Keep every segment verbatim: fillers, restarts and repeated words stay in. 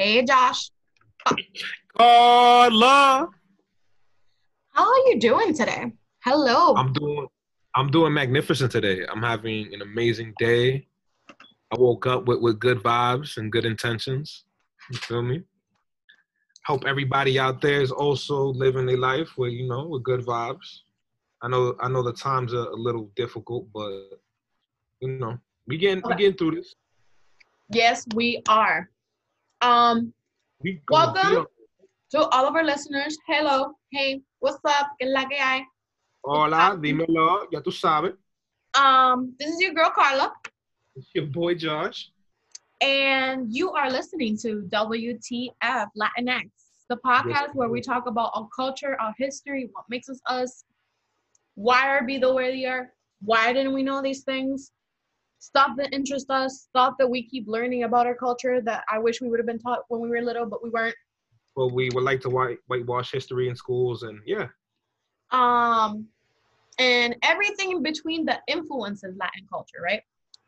Hey, Josh. Carla. How are you doing today? Hello. I'm doing I'm doing magnificent today. I'm having an amazing day. I woke up with, with good vibes and good intentions. You feel me? Hope everybody out there is also living their life with, you know, with good vibes. I know I know the times are a little difficult, but you know, we getting we Okay. getting through this. Yes, we are. Um, We gonna be welcome on. to all of our listeners. Hello. Hey, what's up? ¿Qué es la que hay? What's Hola, happening? dímelo, ya tú sabes. Um, this is your girl Carla, It's your boy Josh. and you are listening to W T F Latinx, the Yes. podcast where we talk about our culture, our history, what makes us us, why are we the way we are, why didn't we know these things, stuff that interests us, stuff that we keep learning about our culture that I wish we would have been taught when we were little, but we weren't. Well, we would like to white whitewash history in schools, and yeah. Um, and everything in between that influences Latin culture, right?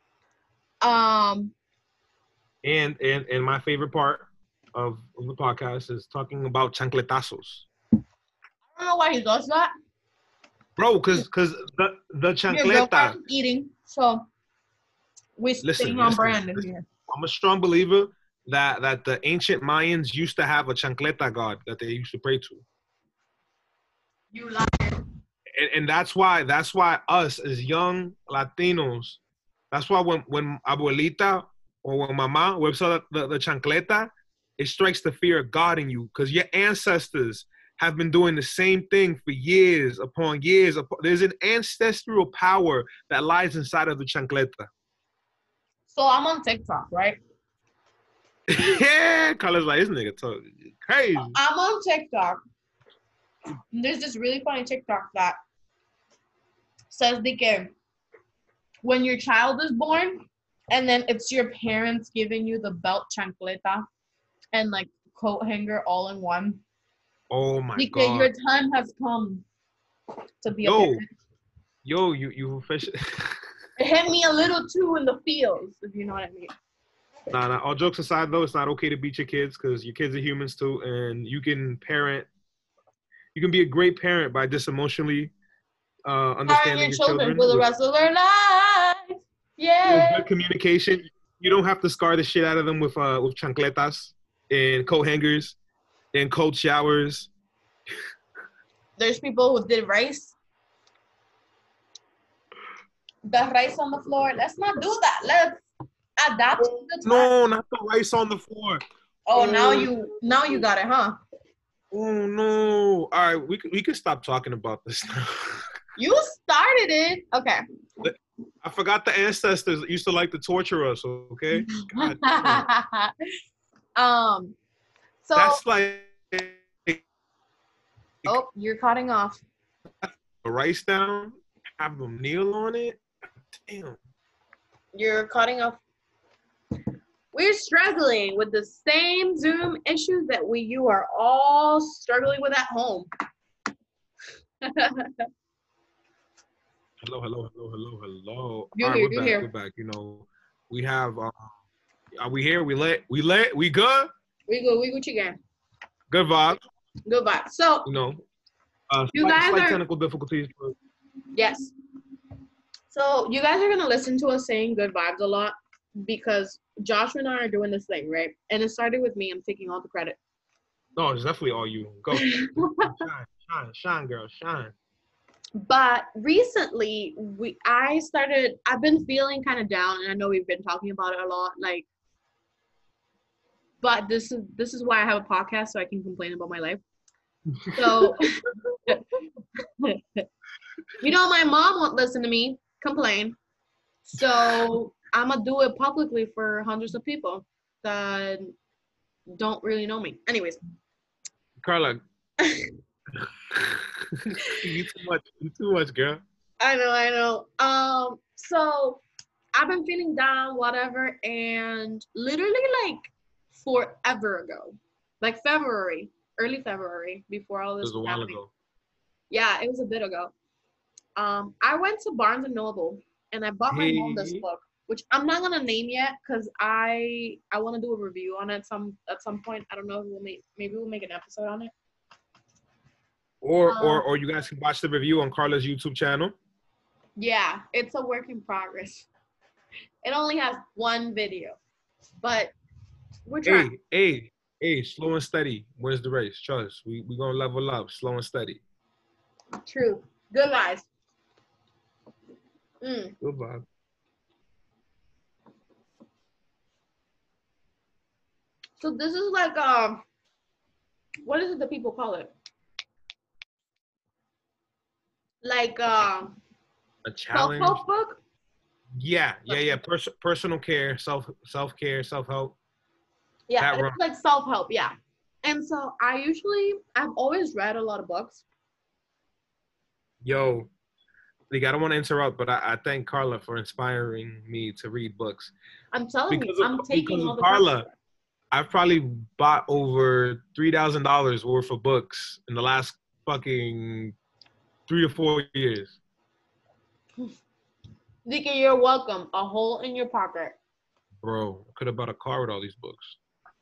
Um, And and and my favorite part of, of the podcast is talking about chancletazos, I don't know why he does that. bro. Because because the the Your girlfriend chancleta. is eating, so we're staying Listen, on listen, brand in listen. here. I'm a strong believer that that the ancient Mayans used to have a chancleta god that they used to pray to, You lie. and, and that's why that's why us as young Latinos, that's why when when abuelita or when mama whips out the, the chancleta, it strikes the fear of God in you because your ancestors have been doing the same thing for years upon years. There's an ancestral power that lies inside of the chancleta. So I'm on TikTok, right? Yeah, Carla's like, this nigga talking crazy. I'm on TikTok. And there's this really funny TikTok that says the que when your child is born, and then it's your parents giving you the belt chancleta and like coat hanger all in one. Oh my Because god. your time has come to be a Yo, parent. yo, you you fish. It hit me a little too in the feels, if you know what I mean. Nah, nah. All jokes aside, though, it's not okay to beat your kids because your kids are humans too, and you can parent. You can be a great parent by just emotionally uh, Hiring understanding your your children children for the with, rest of their lives. with Yeah. good communication. You don't have to scar the shit out of them with uh, with chancletas and coat hangers and cold showers. There's people who did rice. The rice on the floor. Let's not do that. Let's adapt to Oh, the time. no, not the rice on the floor. Oh, now Oh, you now you got it, huh? oh no! All right, we we can stop talking about this now. You started it. Okay. I forgot the ancestors used to like to torture us. Okay, God, um. So, that's like oh, you're cutting off. a rice down, have them kneel on it. Damn. You're cutting off. We're struggling with the same Zoom issues that we you are all struggling with at home. Hello, hello, hello, hello, hello. You All right, here? we're You back. We're here? back. You know, we have. Uh, are we here? We let. We let. We good. We go. We Gucci gang. Good vibe. Goodbye. So You know, uh, you slight, guys slight are technical difficulties. But yes. So you guys are gonna listen to us saying good vibes a lot because Josh and I are doing this thing, right? And it started with me. I'm taking all the credit. no, it's definitely all you. Go shine, shine, shine, girl, shine. But recently, we I started. I've been feeling kind of down, and I know we've been talking about it a lot. Like, but this is this is why I have a podcast so I can complain about my life. So, you know, my mom won't listen to me complain. So I'm gonna do it publicly for hundreds of people that don't really know me. Anyways, Carla, you too much. You too much, girl. I know, I know. Um, so I've been feeling down, whatever, and literally like forever ago, like February, early February, before all It this was a was while happening. ago. Yeah, it was a bit ago. Um, I went to Barnes and Noble and I bought my mom this Hey, book. which I'm not gonna name yet because I I want to do a review on it some at some point. I don't know if we'll make maybe we'll make an episode on it. Or Um, or or you guys can watch the review on Carla's YouTube channel. Yeah, it's a work in progress. It only has one video, but we're trying. Hey, hey, hey, slow and steady wins the race. Trust. We we gonna level up, slow and steady. True. Good guys. Mm. Goodbye. So this is like um, what is it that people call it? Like um, A challenge. self-help book. Yeah, yeah, yeah. Pers- personal care, self self care, self help. Yeah, That it's run. like self-help. Yeah, and so I usually I've always read a lot of books. Yo, like, I don't want to interrupt, but I, I thank Carla for inspiring me to read books. I'm telling Because you, of I'm taking because all of the Carla, credit. I've probably bought over three thousand dollars worth of books in the last fucking three to four years. Zika, you're welcome. A hole in your pocket. Bro, I could have bought a car with all these books.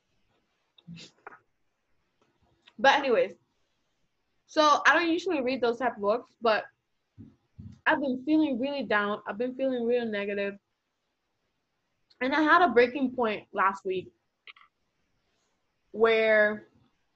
But anyways, so I don't usually read those type of books, but I've been feeling really down. I've been feeling real negative. And I had a breaking point last week where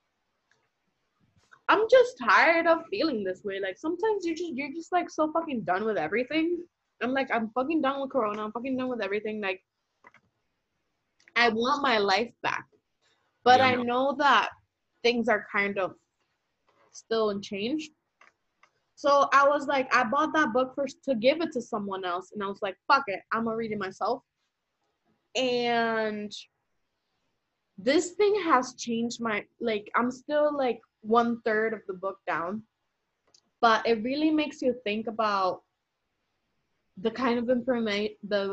I'm just tired of feeling this way. Like sometimes you're just you're just like so fucking done with everything. I'm like, I'm fucking done with Corona. I'm fucking done with everything. Like I want my life back. But Yeah, I no. know that things are kind of still unchanged. So I was like, I bought that book first to give it to someone else. And I was like, fuck it, I'm gonna read it myself. And this thing has changed my, like, I'm still like one third of the book down. But it really makes you think about the kind of information, the,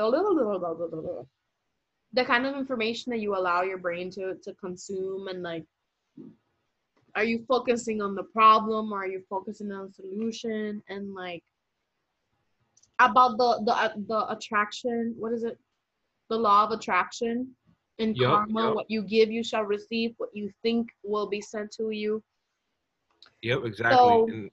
the kind of information that you allow your brain to, to consume, and like, are you focusing on the problem or are you focusing on the solution? And like about the the uh, the attraction, what is it? The law of attraction and Yup, karma. yup, What you give, you shall receive. What you think will be sent to you. yep, exactly. So, And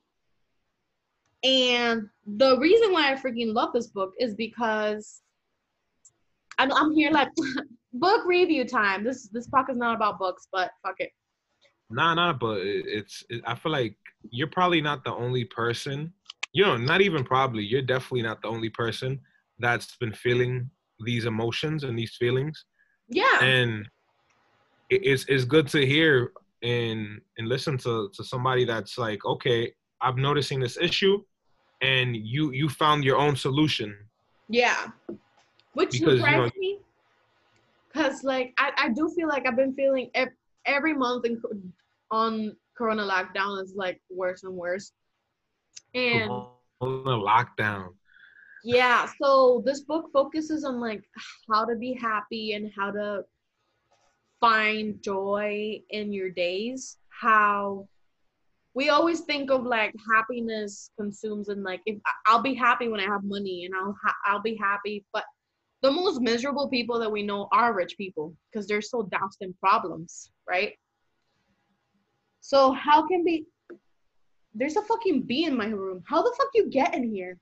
and the reason why I freaking love this book is because I'm, I'm here like book review time. This this podcast is not about books, but fuck it. nah, nah, but it, it's. It, I feel like you're probably not the only person. You know, not even probably. You're definitely not the only person that's been feeling these emotions and these feelings. Yeah. And it, it's it's good to hear and and listen to to somebody that's like, okay, I'm noticing this issue, and you you found your own solution. Yeah. Which Because, you know, surprised me. Cause like I, I do feel like I've been feeling ev- every month in, on Corona lockdown is like worse and worse. And lockdown. yeah, so this book focuses on like how to be happy and how to find joy in your days. How we always think of like happiness consumes and like if I'll be happy when I have money and I'll ha- I'll be happy, but the most miserable people that we know are rich people because they're so doused in problems, right? So how can be? There's a fucking bee in my room. How the fuck you get in here?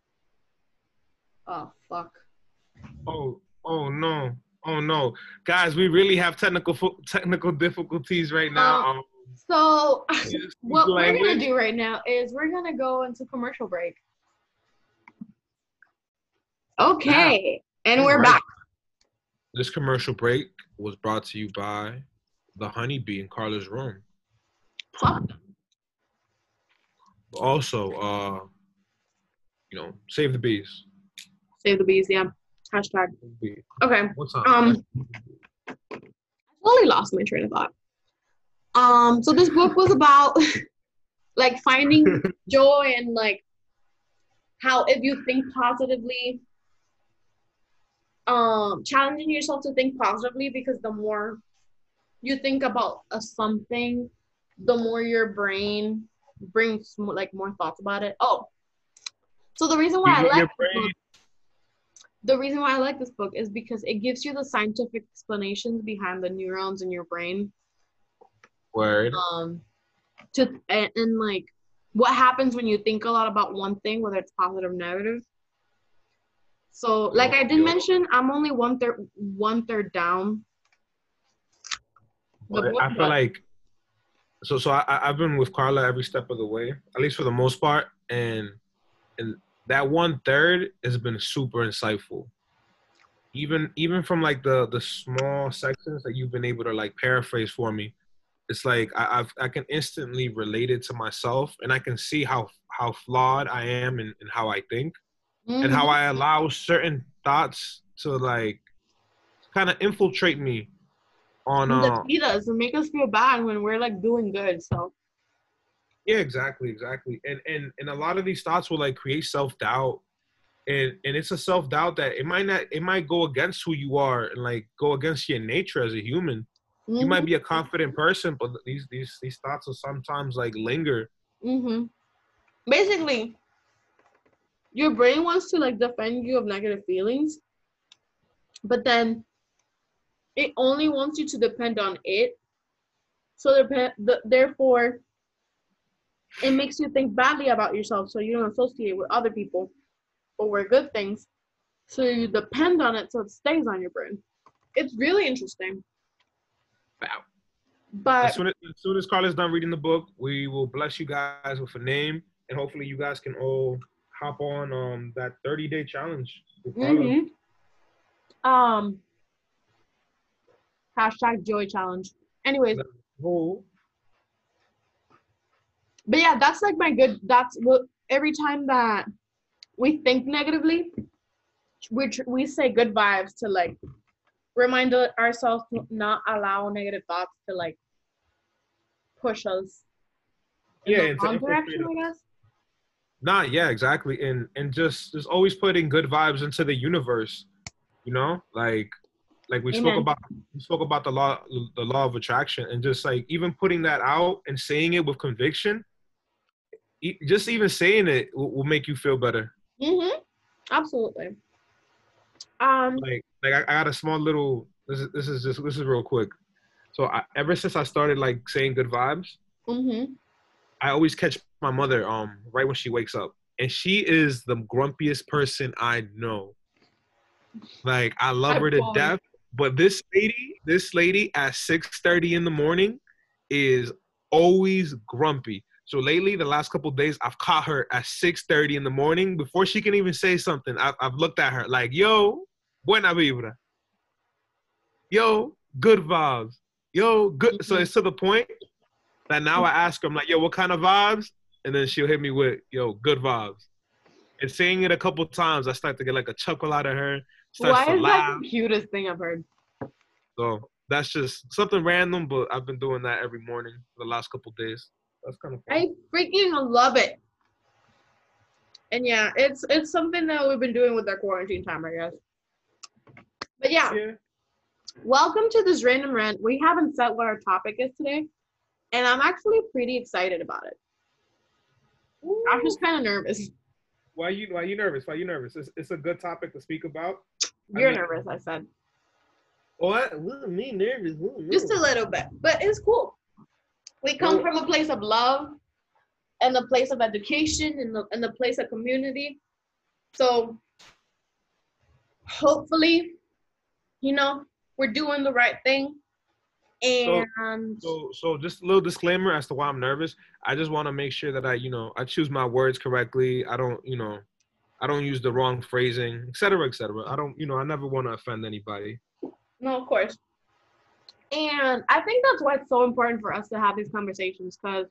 Oh fuck. Oh, oh no, oh no, guys, we really have technical technical difficulties right now. Uh, Um, so what we're language. gonna do right now is we're gonna go into commercial break. Okay, and we're Right. back. This commercial break was brought to you by the honeybee in Carla's room. Fuck. Also, uh, you know, save the bees. Save the bees, yeah. Hashtag. Okay. What's up? Um, I totally lost my train of thought. Um, so this book was about like finding joy and like how if you think positively, um, challenging yourself to think positively because the more you think about a something, the more your brain brings like more thoughts about it. Oh, so the reason why I Your- like your this brain- book the reason why I like this book is because it gives you the scientific explanations behind the neurons in your brain. Word. Um, to and, and like what happens when you think a lot about one thing, whether it's positive or negative. So, like I did mention, I'm only one third one third down. The But book, I feel but like so so I I- I've been with Carla every step of the way, at least for the most part, and and that one third has been super insightful. Even even from like the the small sections that you've been able to like paraphrase for me, it's like I, I've I can instantly relate it to myself, and I can see how how flawed I am and, and how I think, and how mm-hmm. I allow certain thoughts to like kind of infiltrate me on And uh defeat us and make us feel bad when we're like doing good. So, yeah, exactly, exactly. And and and a lot of these thoughts will like create self-doubt. And and it's a self-doubt that it might not it might go against who you are and like go against your nature as a human. You might mm-hmm, be a confident person, but these these these thoughts will sometimes like linger. mm-hmm. Basically, your brain wants to like defend you of negative feelings, but then it only wants you to depend on it. So depend, the, therefore, it makes you think badly about yourself, so you don't associate with other people or with good things. So you depend on it, so it stays on your brain. It's really interesting. Wow. As But soon as, as soon as Carla's done reading the book, we will bless you guys with a name, and hopefully you guys can all hop on um that thirty day challenge with Carla. mm-hmm, um, hashtag joy challenge. Anyways, Oh, but yeah, that's like my good. That's what every time that we think negatively, we tr- we say good vibes to like remind ourselves to not allow negative thoughts to like push us in yeah, the and to wrong direction, infiltrate I us. guess. Nah, yeah, exactly, and and just just always putting good vibes into the universe. You know, like like we spoke Amen. about we spoke about the law the law of attraction, and just like even putting that out and saying it with conviction, e- just even saying it will, will make you feel better. Mm-hmm. Absolutely. Um. Like like I, I got a small little this is this is just this is real quick. So I, ever since I started like saying good vibes, Mm-hmm. I always catch my mother um right when she wakes up, and she is the grumpiest person I know. Like I love I her to fully. death, but this lady, this lady at six thirty in the morning is always grumpy. So lately, the last couple of days, I've caught her at six thirty in the morning before she can even say something. I've, I've looked at her like, "Yo, buena vibra. Yo, good vibes. Yo, good." So Mm-hmm. it's to the point that now I ask her, I'm like, "Yo, what kind of vibes?" And then she'll hit me with, "Yo, good vibes." And saying it a couple of times, I start to get like a chuckle out of her. Starts Why to is that laugh. the cutest thing I've heard? So that's just something random, but I've been doing that every morning for the last couple days. That's kind of fun. I freaking love it. And yeah, it's it's something that we've been doing with our quarantine time, I guess. But yeah, Yeah. welcome to this random rant. We haven't said what our topic is today, and I'm actually pretty excited about it. I'm just kind of nervous. Why you why you nervous? Why you nervous? It's, it's a good topic to speak about. I You're mean, nervous, I said. what? What me nervous? What, Just a little bit, but it's cool. We come well, from a place of love and a place of education and the, and the place of community. So hopefully, you know, we're doing the right thing. so And so so just a little disclaimer as to why I'm nervous. I just want to make sure that I you know I choose my words correctly. I don't you know I don't use the wrong phrasing, et cetera, et cetera. I don't you know I never want to offend anybody. no, of course. And I think that's why it's so important for us to have these conversations, because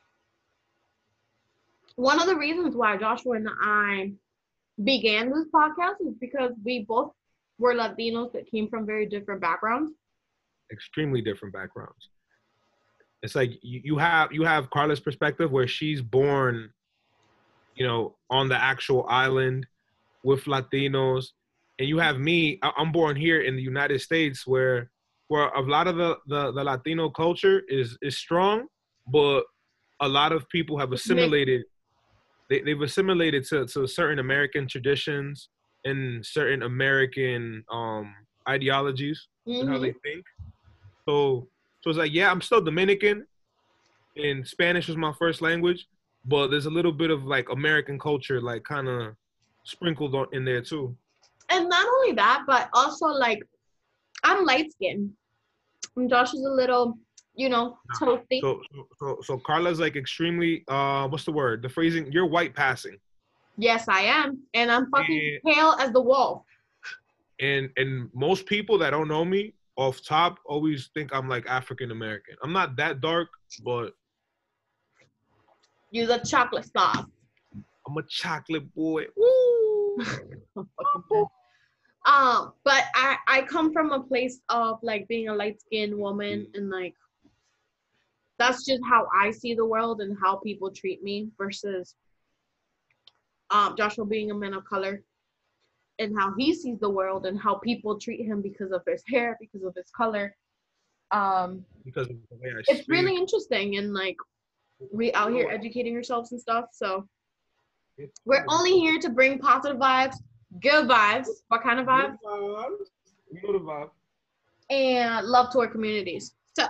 one of the reasons why Joshua and I began this podcast is because we both were Latinos that came from very different backgrounds. Extremely different backgrounds. It's like you, you have you have Carla's perspective where she's born, you know, on the actual island with Latinos, and you have me. I- I'm born here in the United States, where where a lot of the the, the Latino culture is is strong, but a lot of people have Mixed. assimilated. They, they've assimilated to, to certain American traditions, in certain American um ideologies and how Mm-hmm. they think. So so it's like, yeah, I'm still Dominican, and Spanish was my first language, but there's a little bit of like American culture like kind of sprinkled on in there too. And not only that, but also like I'm light skinned. And Josh is a little, you know, toasty. So so so, so Carla's like extremely uh what's the word? The phrasing, you're white passing. Yes, I am. And I'm fucking And pale as the wall. and and most people that don't know me off top always think I'm like African American. I'm not that dark, but You're the chocolate sauce. I'm a chocolate boy. Woo! I'm fucking dead. Um, but I I come from a place of like being a light skinned woman, and like that's just how I see the world and how people treat me versus um Joshua being a man of color and how he sees the world and how people treat him because of his hair, because of his color. Um, Because of the way I it's speak. really interesting, and like we out here educating ourselves and stuff. So we're only here to bring positive vibes, good vibes. What kind of vibes? You know the vibe. And love to our communities. So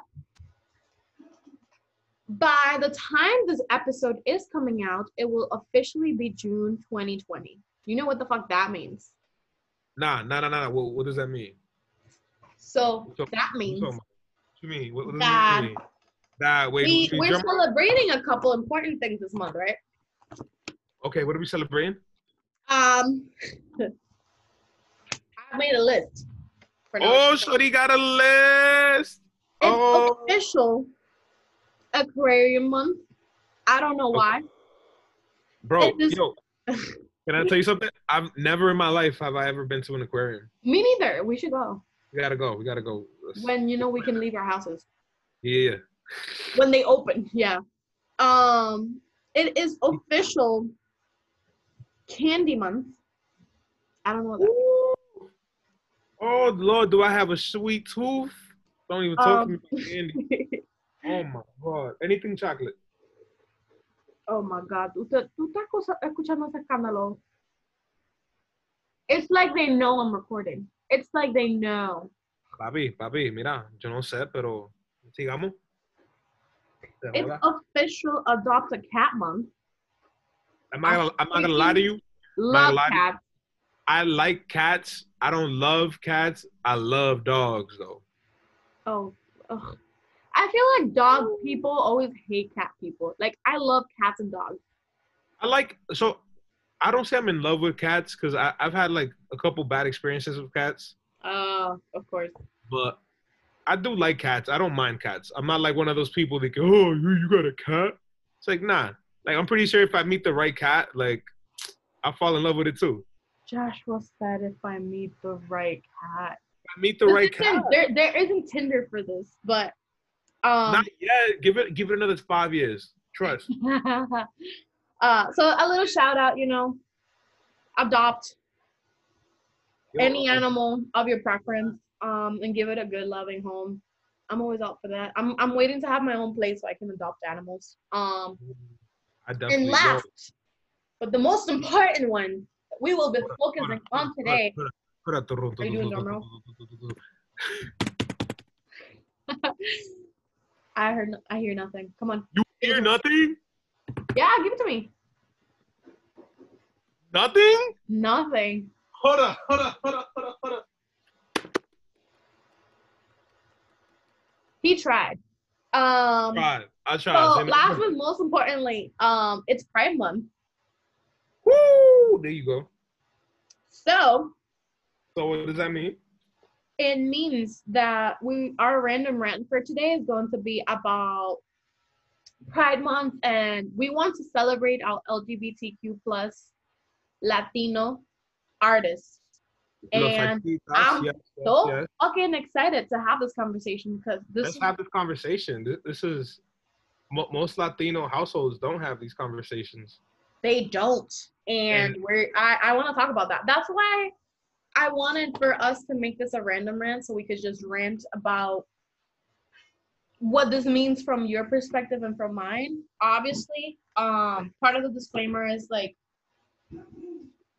by the time this episode is coming out, it will officially be June twenty twenty. You know what the fuck that means? Nah, nah, nah, nah. nah. What, what does that mean? So So, that means what you mean? What, what does that it mean? That wait, we, we we're jump- celebrating a couple important things this month, right? Okay, what are we celebrating? Um, I made a list. For now. Oh, Shorty got a list. It's Oh, official Aquarium month. I don't know why. bro, It is- yo, can I tell you something? I've never in my life have I ever been to an aquarium. Me neither. We should go. We gotta go. We gotta go. Let's- When you know we can leave our houses. Yeah. When they open, yeah. Um, it is official candy month. I don't know what that Ooh. Oh Lord, do I have a sweet tooth? Don't even talk to me Um, about candy. means. Oh my God, anything chocolate. Oh my God. ¿Tú, te- tú estás cosa- escuchando ese escándalo? It's like they know I'm recording. It's like they know. Papi, papi, mira, yo no sé, pero sigamos. Se It's joda. official Adopt a Cat month. I'm not gonna, I'm not gonna lie to you. Love lie to you. cats. I like cats. I don't love cats. I love dogs though. Oh, ugh. I feel like dog people always hate cat people. Like, I love cats and dogs. I like so. I don't say I'm in love with cats because I've had like a couple bad experiences with cats, Uh, of course. but I do like cats. I don't mind cats. I'm not like one of those people that go, "Oh, you, you got a cat?" It's like, nah. Like, I'm pretty sure if I meet the right cat, like, I'll fall in love with it too. Joshua said if I meet the right cat. If I meet the right Listen, cat. there, there isn't Tinder for this, but um, Not yet. Give it, give it another five years. Trust. uh, so a little shout out, you know, adopt Yo, any uh, animal of your preference, um, and give it a good, loving home. I'm always out for that. I'm, I'm waiting to have my own place so I can adopt animals. Um, I definitely. and yo, last, but the most important one we will be hold up, focusing hold on up, today. hold up, hold up. Are you doing drum roll? I heard, no- I hear nothing. Come on. You hear nothing? Yeah, give it to me. Nothing? Nothing. Hold up, hold up, hold up, hold up, hold up. He tried. Um, Tried. I tried. so Say no last more. but most importantly, um, it's Pride Month. Woo! There you go. So So what does that mean? it means that we our random rant for today is going to be about Pride Month, and we want to celebrate our L G B T Q plus Latino artists. Los And artistas, I'm yes, yes, so yes. fucking excited to have this conversation because this Let's have this conversation. This, this is mo- most Latino households don't have these conversations. they don't, and, And- we're I, I want to talk about that. That's why I wanted for us to make this a random rant so we could just rant about what this means from your perspective and from mine. Obviously, um, part of the disclaimer is like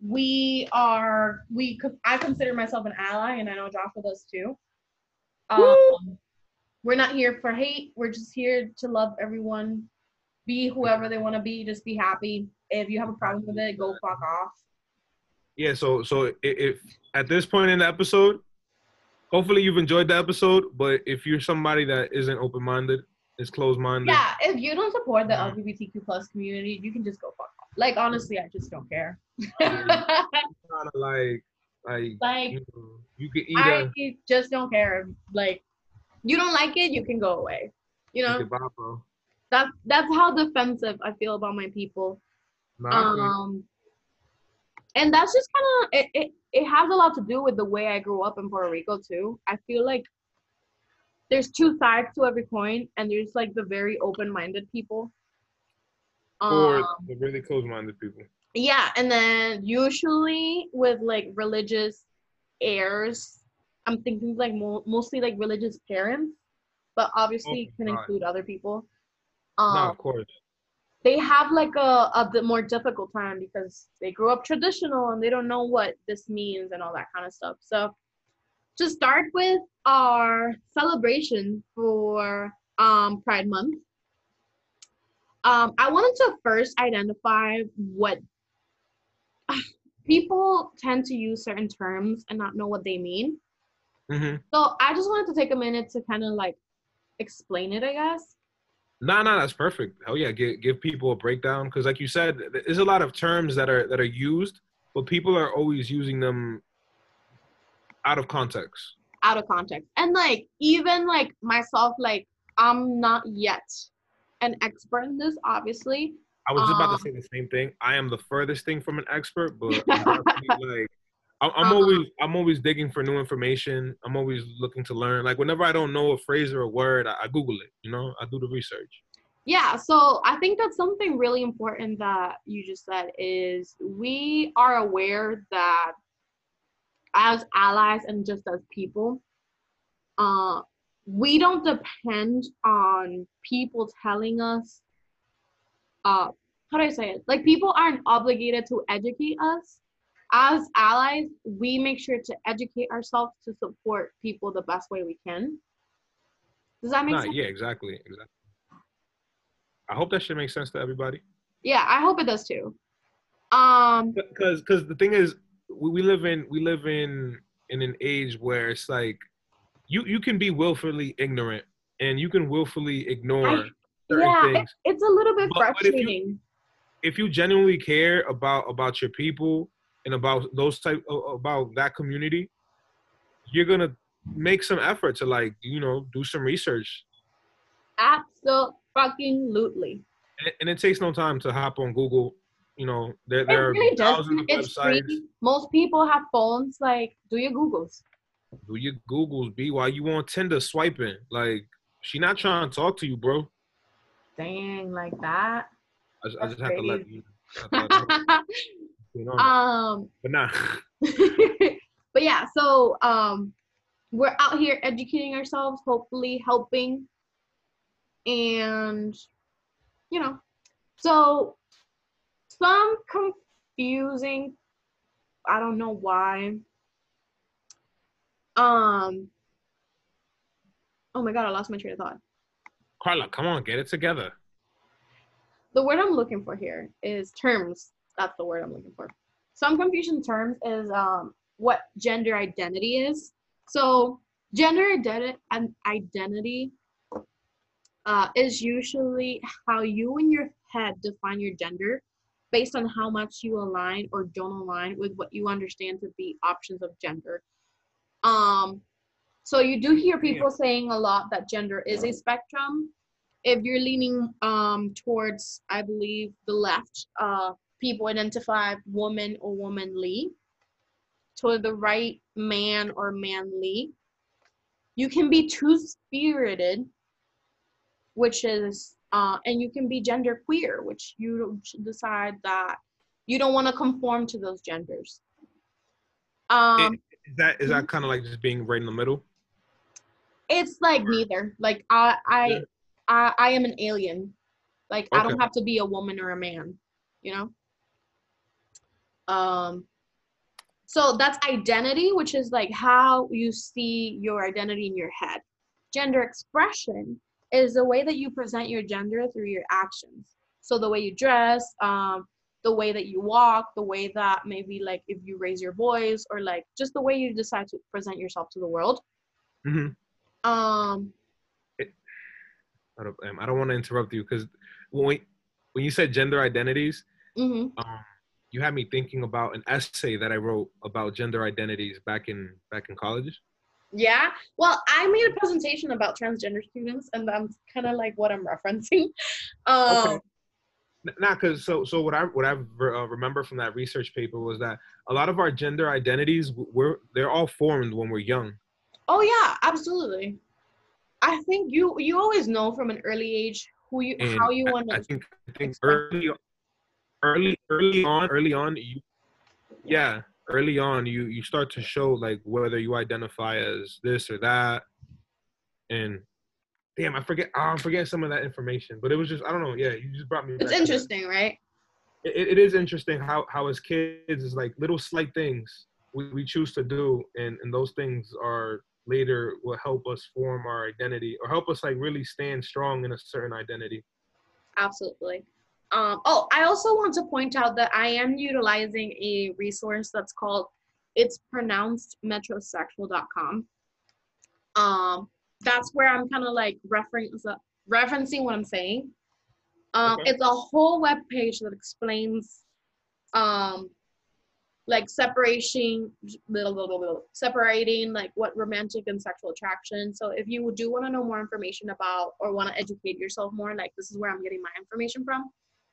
we are we I consider myself an ally, and I know Joshua does too. Um, we're not here for hate. We're just here to love everyone. Be whoever they want to be. Just be happy. If you have a problem with it, go fuck off. Yeah. So so if, if at this point in the episode, hopefully you've enjoyed the episode. But if you're somebody that isn't open minded, is closed minded. Yeah. If you don't support the L G B T Q plus community, you can just go fuck off. Like honestly, I just don't care. Yeah, kind of like like like you, know, you can either I just don't care. Like you don't like it, you can go away. You know. Goodbye, bro. That's that's how defensive I feel about my people. Nah, um, and that's just kind of it, it. It has a lot to do with the way I grew up in Puerto Rico too. I feel like there's two sides to every coin, and there's like the very open-minded people, or um, the really closed-minded people. Yeah, and then usually with like religious heirs, I'm thinking like mo- mostly like religious parents, but obviously Oh, can God. include other people. Um, no, Um, of course. They have like a, a bit more difficult time because they grew up traditional and they don't know what this means and all that kind of stuff. So to start with our celebration for um, Pride Month, um, I wanted to first identify what people tend to use certain terms and not know what they mean. Mm-hmm. So I just wanted to take a minute to kind of like explain it, I guess. No, nah, no, nah, that's perfect. Hell yeah, give give people a breakdown because, like you said, there's a lot of terms that are that are used, but people are always using them out of context. Out of context, and like even like myself, like I'm not yet an expert in this, obviously. I was just um, about to say the same thing. I am the furthest thing from an expert, but I'm definitely like I'm, I'm um, always I'm always digging for new information. I'm always looking to learn. Like whenever I don't know a phrase or a word, I, I Google it. You know, I do the research. Yeah, so I think that's something really important that you just said is we are aware that as allies and just as people, uh, we don't depend on people telling us, uh, how do I say it? Like people aren't obligated to educate us. As allies, we make sure to educate ourselves to support people the best way we can. Does that make Nah, sense? yeah, exactly, exactly. I hope that shit makes sense to everybody. Yeah, I hope it does too. Um, because because the thing is, we, we live in we live in in an age where it's like you you can be willfully ignorant and you can willfully ignore I, certain yeah, it, things. it's a little bit But, but if you frustrating. if you genuinely care about about your people and about those type about that community, you're gonna make some effort to like you know do some research. Absolutely. And it, and it takes no time to hop on Google. You know, there It there are really thousands doesn't. of It's websites. free. Most people have phones. Like, do your Googles. Do your Googles, B. While you on Tinder swiping. Like, she not trying to talk to you, bro. Dang, like that. I, I just have to let you. You know, um, but nah. but yeah, so um, we're out here educating ourselves, hopefully helping, and you know, so some confusing. I don't know why. Um. Oh my god, I lost my train of thought. Carla, come on, get it together. The word I'm looking for here is terms. That's the word I'm looking for. Some confusion terms is um what gender identity is. So gender identi- identity uh, is usually how you in your head define your gender based on how much you align or don't align with what you understand to be options of gender. Um, so you do hear people yeah. saying a lot that gender is a spectrum. If you're leaning um, towards, I believe, the left, uh, people identify woman or womanly. To the right, man or manly. You can be two-spirited, which is, uh, and you can be gender queer, which you decide that you don't want to conform to those genders. Um, is that is that kind of like just being right in the middle? It's like neither. Like I, I, yeah. I, I am an alien. Like okay. I don't have to be a woman or a man. You know. Um. So that's identity, which is like how you see your identity in your head. Gender expression is the way that you present your gender through your actions. So the way you dress, um, the way that you walk, the way that maybe like if you raise your voice, or like just the way you decide to present yourself to the world. Mm-hmm. Um, It, I don't, um, I don't want to interrupt you because when we, when you said gender identities, mm-hmm. um, you had me thinking about an essay that I wrote about gender identities back in back in college. Yeah. Well, I made a presentation about transgender students, and that's kind of like what I'm referencing. Um, Okay. Nah, cause so so what I what I uh, remember from that research paper was that a lot of our gender identities were they're all formed when we're young. oh yeah, absolutely. I think you you always know from an early age who you And how you I, want I to think I think express. early early early on early on you yeah early on you you start to show like whether you identify as this or that. And damn, I forget oh, I'm forgetting some of that information, but it was just I don't know, yeah, you just brought me It's back to that. interesting, right? It, it is interesting how how as kids is like little slight things we, we choose to do, and and those things are later will help us form our identity or help us like really stand strong in a certain identity. Absolutely. Um, oh, I also want to point out that I am utilizing a resource that's called it's pronounced metrosexual dot com. Um, that's where I'm kind of like reference, referencing what I'm saying. Um, Okay. it's a whole web page that explains um, like separation, little, little, little, separating like what romantic and sexual attraction. So if you do want to know more information about or want to educate yourself more, like this is where I'm getting my information from.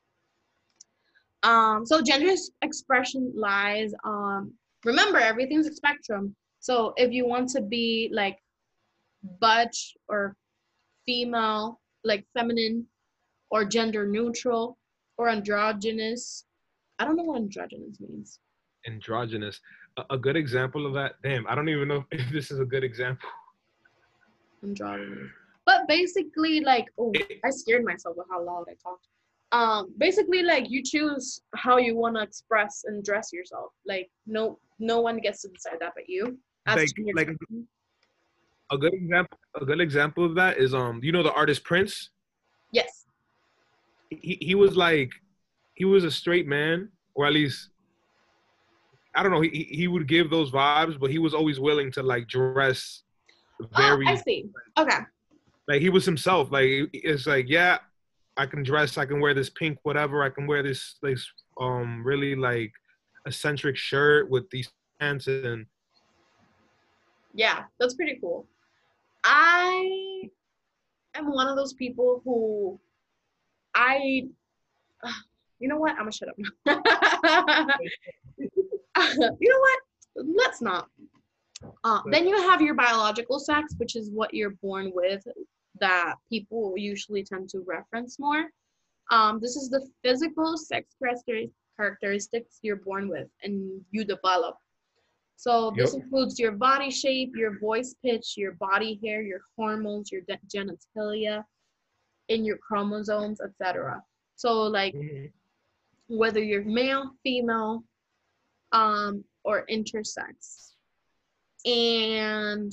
Um, so gender expression lies on, remember, everything's a spectrum. So if you want to be like butch or female, like feminine or gender neutral or androgynous, I don't know what androgynous means. Androgynous. A, a good example of that. Damn, I don't even know if this is a good example. Androgynous. But basically, like, oh, I scared myself with how loud I talked. Um, basically, like you choose how you want to express and dress yourself. Like, no, no one gets to decide that but you. As Like like a good example. A good example of that is um you know the artist Prince. Yes. He he was like he was a straight man, or at least I don't know. He he would give those vibes, but he was always willing to like dress Oh, I very see. Okay. like he was himself. Like it's like yeah, I can dress, I can wear this pink whatever, I can wear this this um really like eccentric shirt with these pants and Yeah, that's pretty cool. I am one of those people who I, uh, you know what? I'm gonna shut up now. You know what? Let's not. Uh, then you have your biological sex, which is what you're born with, that people usually tend to reference more. Um, this is the physical sex characteristics you're born with and you develop. So this yep. includes your body shape, your voice pitch, your body hair, your hormones, your de- genitalia, and your chromosomes, et cetera. So like Mm-hmm. whether you're male, female, um, or intersex. And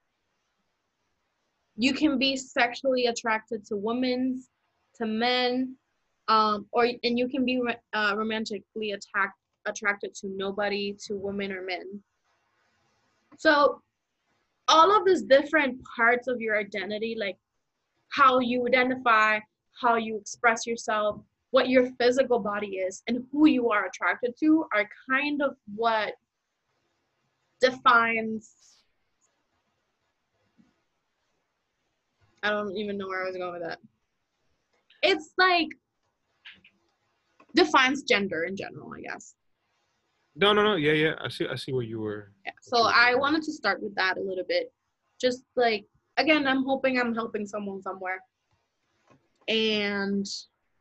you can be sexually attracted to women, to men, um, or and you can be uh, romantically attacked, attracted to nobody, to women or men. So all of these different parts of your identity, like how you identify, how you express yourself, what your physical body is, and who you are attracted to, are kind of what defines. I don't even know where I was going with that. It's like defines gender in general, I guess. No, no, no. Yeah, yeah. I see. I see where you were. Yeah. So I wanted to start with that a little bit. Just like, again, I'm hoping I'm helping someone somewhere. And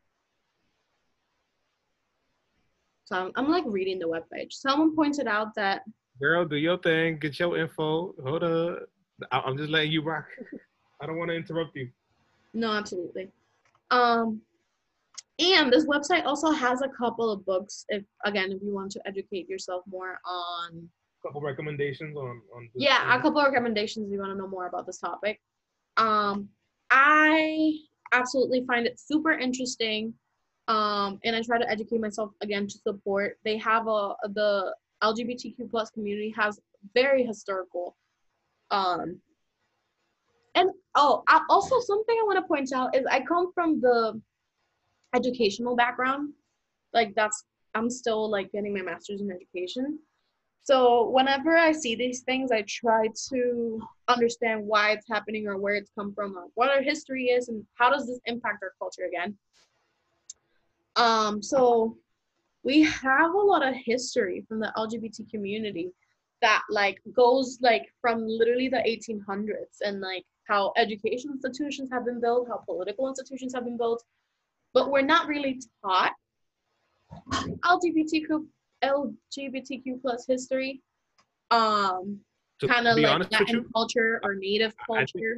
so I'm, I'm like reading the webpage. Someone pointed out that. Girl, do your thing. Get your info. Hold up. I, I'm just letting you rock. I don't want to interrupt you. No, absolutely. Um, And this website also has a couple of books. If again, if you want to educate yourself more on. Couple recommendations on on. This yeah, thing. a couple of recommendations if you want to know more about this topic. Um, I absolutely find it super interesting. Um, and I try to educate myself again to support. They have a the L G B T Q plus community has very historical. Um, and oh, I, also something I want to point out is I come from the educational background. Like that's I'm still like getting my master's in education. So whenever I see these things, I try to understand why it's happening or where it's come from, or what our history is, and how does this impact our culture again. Um, so we have a lot of history from the L G B T community that like goes like from literally the eighteen hundreds, and like how education institutions have been built, how political institutions have been built, but we're not really taught L G B T Q L G B T Q plus history, um, kind of like Latin culture or Native culture.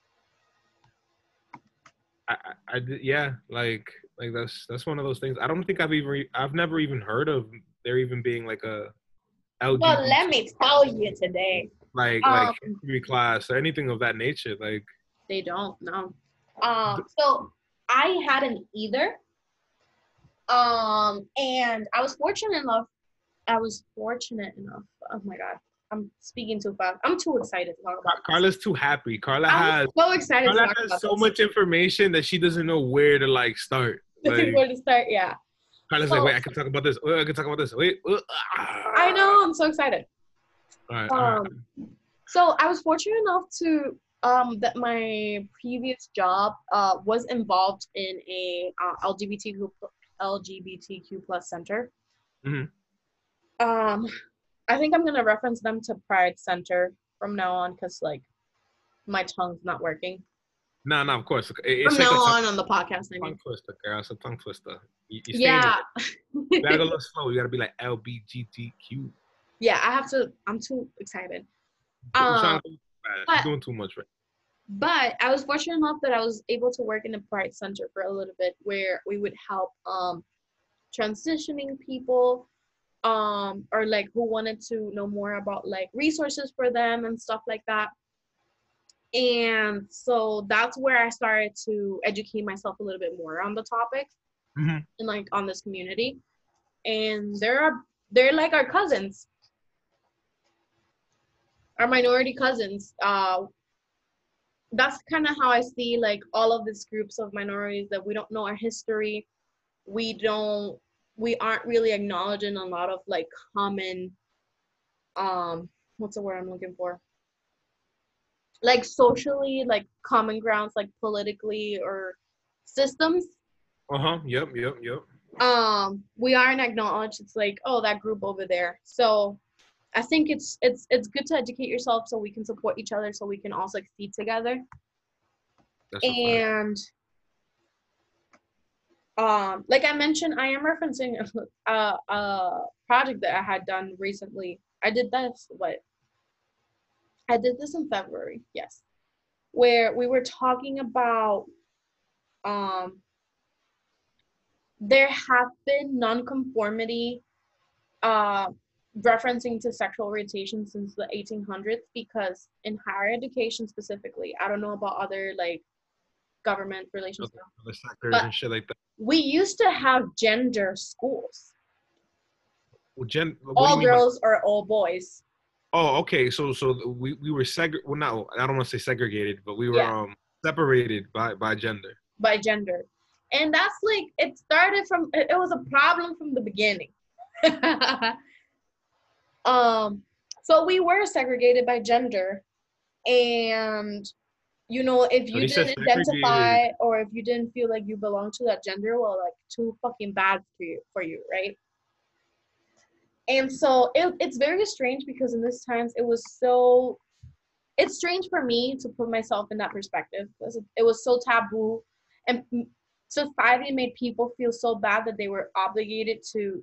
I, I, I, yeah, like, like that's that's one of those things. I don't think I've even, I've never even heard of there even being like a L G B T. Well, let me tell you today. Like, um, like history class or anything of that nature. Like, they don't know. Um, so I hadn't either. Um, and I was fortunate enough. I was fortunate enough. Oh my God, I'm speaking too fast. I'm too excited to talk about. Carla's too happy. Carla I'm has so excited. Carla to talk has about so this. much information that she doesn't know where to like start. Like, where to start? Yeah. Carla's so, like, wait, I can talk about this. Wait, I can talk about this. Wait. Uh, I know. I'm so excited. All right. Um, all right. So I was fortunate enough to um that my previous job uh was involved in a uh, L G B T Q L G B T Q plus center. Mm-hmm. Um, I think I'm gonna reference them to Pride Center from now on because like my tongue's not working. No, no, of course. It's from now like on on the podcast. I mean. Tongue twister, girl. It's a tongue twister. You, you yeah. You gotta go a little slow. You gotta be like L B G T Q. Yeah, I have to. I'm too excited. Um, You're doing too much, right? But I was fortunate enough that I was able to work in a Pride Center for a little bit, where we would help um transitioning people, um, or like who wanted to know more about like resources for them and stuff like that. And so that's where I started to educate myself a little bit more on the topic, mm-hmm. and like on this community. And there are they're like our cousins, our minority cousins. Uh, that's kind of how I see like all of these groups of minorities that we don't know our history. We don't, we aren't really acknowledging a lot of like common, um, what's the word I'm looking for? Like socially, like common grounds, like politically or systems. Uh-huh, yep, yep, yep. Um, we aren't acknowledged. It's like, oh, that group over there. So I think it's it's it's good to educate yourself so we can support each other, so we can all succeed together. That's and um, like I mentioned, I am referencing a, a project that I had done recently. I did this, what? I did this in February, yes, where we were talking about um, there have been nonconformity uh, referencing to sexual orientation since the eighteen hundreds, because in higher education specifically, I don't know about other like government relations, other, other sectors and shit like that. We used to have gender schools. Well, gen, all girls by- or all boys. Oh, okay. So, so we, we were seg. Well, not I don't want to say segregated, but we were yeah. um separated by by gender. By gender, and that's like it started from. It, it was a problem from the beginning. um, so we were segregated by gender, and you know, if you didn't identify or if you didn't feel like you belonged to that gender, well, like too fucking bad for you, for you, right? And so it, it's very strange because in this times it was so, it's strange for me to put myself in that perspective because it, it was so taboo, and society made people feel so bad that they were obligated to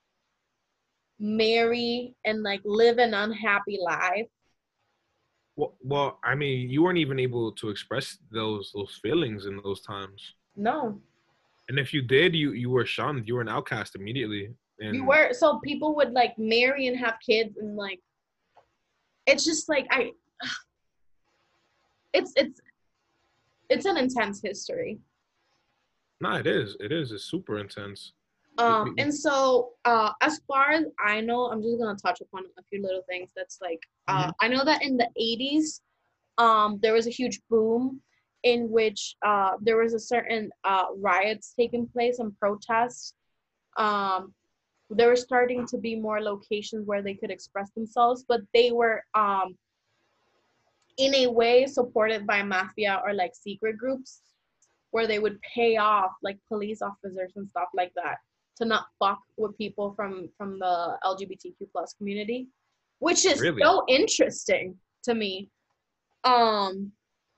marry and like live an unhappy life. Well, well, I mean, you weren't even able to express those those feelings in those times. No. And if you did, you you were shunned. You were an outcast immediately. And You were, so people would like marry and have kids, and like it's just like I it's it's it's an intense history. no, it is. It is. It's super intense. Um and so uh as far as I know, I'm just gonna touch upon a few little things that's like uh Mhm. I know that in the eighties um there was a huge boom in which uh there was a certain uh riots taking place and protests. um there were starting to be more locations where they could express themselves, but they were um in a way supported by mafia or like secret groups where they would pay off like police officers and stuff like that to not fuck with people from from the L G B T Q plus community, which is Really? so interesting to me. Um,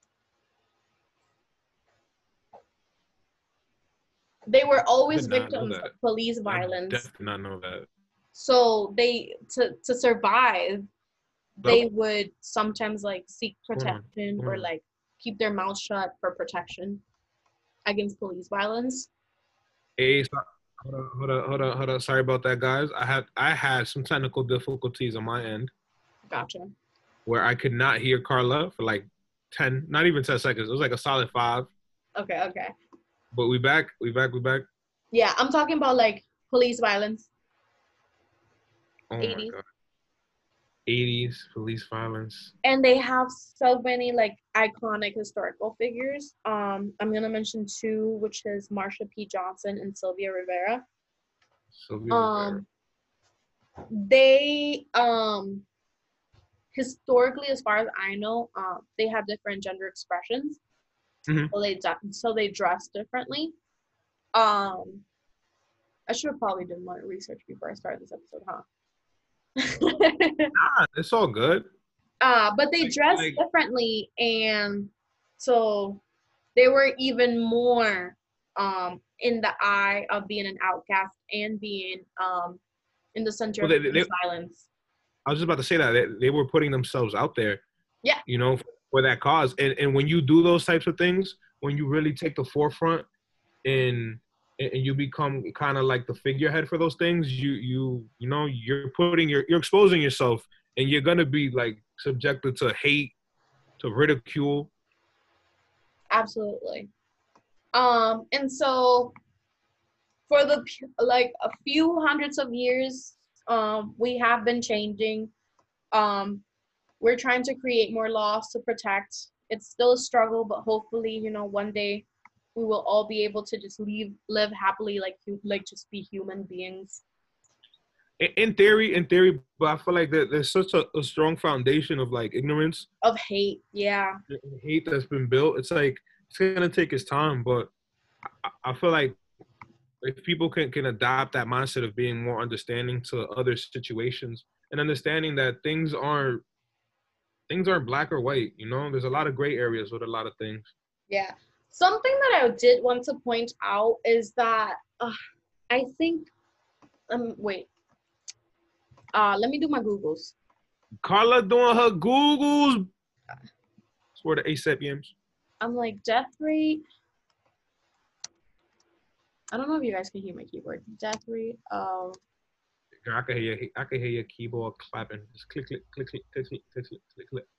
they were I always did not know victims that. of police I violence, definitely did not know that. so they to to survive, Hello? they would sometimes like seek What's going on? protection What's or going on? like keep their mouth shut for protection against police violence. Hey, so- hold on, hold on, hold on, hold on. Sorry about that, guys. I had I had some technical difficulties on my end Gotcha. where I could not hear Carla for like ten, not even ten seconds. It was like a solid five. Okay, okay. But we back, we back, we back. Yeah, I'm talking about like police violence, Oh my eighties. god. eighties, police violence. And they have so many like iconic historical figures. Um, I'm gonna mention two, which is Marsha P. Johnson and Sylvia Rivera. Sylvia Rivera. Um, they um historically, as far as I know, um, they have different gender expressions. Mhm. So they so they dress differently. Um, I should have probably done more research before I started this episode, huh? Ah, it's all good. uh, but they Like, dress like, differently, and so they were even more um, in the eye of being an outcast and being um, in the center well, of they, they, police violence. I was just about to say that they, they were putting themselves out there, Yeah, you know, for that cause. And and when you do those types of things, when you really take the forefront and and you become kind of like the figurehead for those things, you you you know you're putting your you're exposing yourself, and you're gonna be like subjected to hate, to ridicule. absolutely. Um, and so for the like a few hundreds of years, um, we have been changing. Um, we're trying to create more laws to protect. It's still a struggle, but hopefully, you know, one day we will all be able to just live live happily, like like just be human beings. In, in theory, in theory, but I feel like that there's such a, a strong foundation of like ignorance Of hate, yeah, and hate that's been built. It's like it's gonna take its time, but I, I feel like if people can can adopt that mindset of being more understanding to other situations and understanding that things aren't things aren't black or white, you know, there's a lot of gray areas with a lot of things. yeah. Something that I did want to point out is that uh, I think um wait, uh, let me do my Googles. Carla doing her Googles. Swear to ASAP Yams. I'm like death rate. I don't know if you guys can hear my keyboard. Death rate of Girl, I can hear your, I can hear your keyboard clapping. Just click, click, click, click, click, click, click, click, click, click.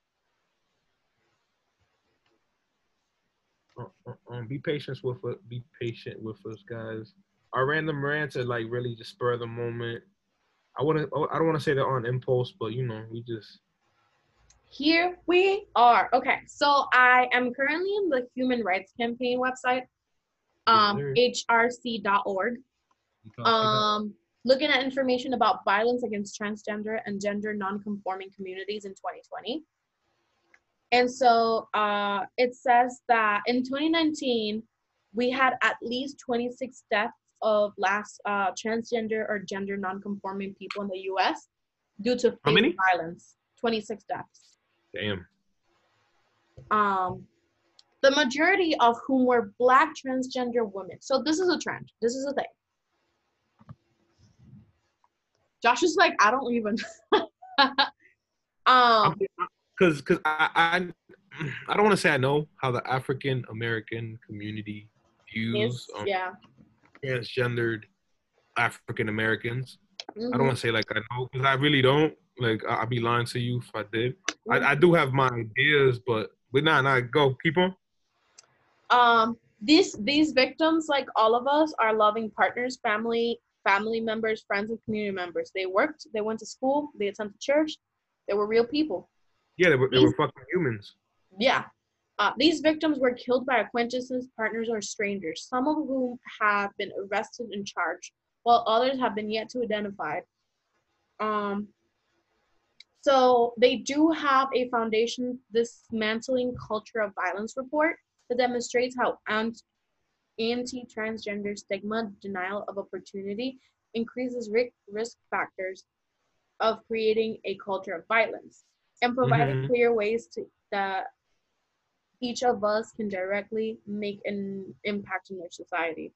Uh, uh, um, be patient with us. Be patient with us, guys. Our random rants are like really just spur of the moment. I wouldn't. I don't want to say they're on impulse, but you know, we just. Here we are. Okay, so I am currently in the Human Rights Campaign website, um, H R C dot org, um, looking at information about violence against transgender and gender nonconforming communities in twenty twenty. And so uh, it says that in twenty nineteen, we had at least twenty-six deaths of last uh, transgender or gender nonconforming people in the U S due to How fatal many? violence. twenty-six deaths. Damn. Um, the majority of whom were Black transgender women. So this is a trend. This is a thing. Josh is like, I don't even. um, Because because I, I I don't want to say I know how the African American community views is um, yeah. transgendered African Americans. Mm-hmm. I don't want to say like I know because I really don't. Like I- I'd be lying to you if I did. Mm-hmm. I, I do have my ideas, but we're not. Not go keep on. Um, these these victims, like all of us, are loving partners, family, family members, friends, and community members. They worked, they went to school, they attended church. They were real people. Yeah, they were, they These, were fucking humans. yeah. Uh, these victims were killed by acquaintances, partners, or strangers, some of whom have been arrested and charged, while others have been yet to identify. Um, so they do have a foundation dismantling culture of violence report that demonstrates how anti-transgender stigma, denial of opportunity, increases risk factors of creating a culture of violence, and providing Mm-hmm. clear ways to that each of us can directly make an impact in their society.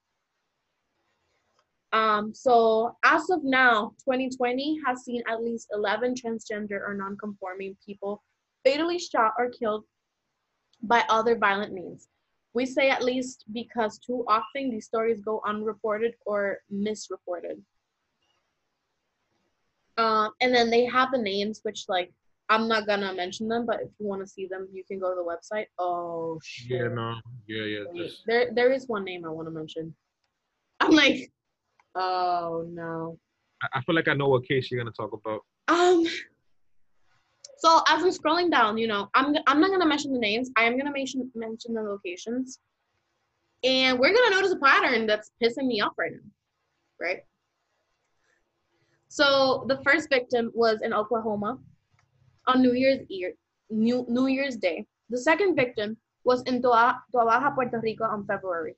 Um, so as of now, twenty twenty has seen at least eleven transgender or non-conforming people fatally shot or killed by other violent means. We say at least because too often these stories go unreported or misreported. Um, and then they have the names, which like I'm not gonna mention them, but if you want to see them, you can go to the website. Oh shit! Yeah, no, yeah, yeah. Wait, Just... there, there is one name I want to mention. I'm like, oh no. I feel like I know what case you're gonna talk about. Um. So as I'm scrolling down, you know, I'm I'm not gonna mention the names. I am gonna mention mention the locations, and we're gonna notice a pattern that's pissing me off right now, right? So the first victim was in Oklahoma on New Year's Eve, New New Year's Day. The second victim was in Toa, Toa Baja, Puerto Rico on February.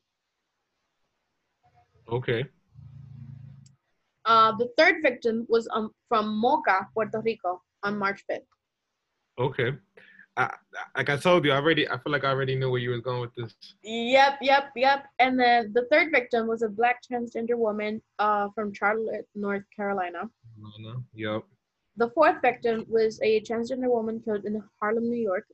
Okay. Uh, the third victim was um, from Moca, Puerto Rico on March fifth. Okay. I, like I told you, I already. I feel like I already knew where you was going with this. Yep, yep, yep. And then the third victim was a Black transgender woman uh, from Charlotte, North Carolina. Uh, yep. The fourth victim was a transgender woman killed in Harlem, New York.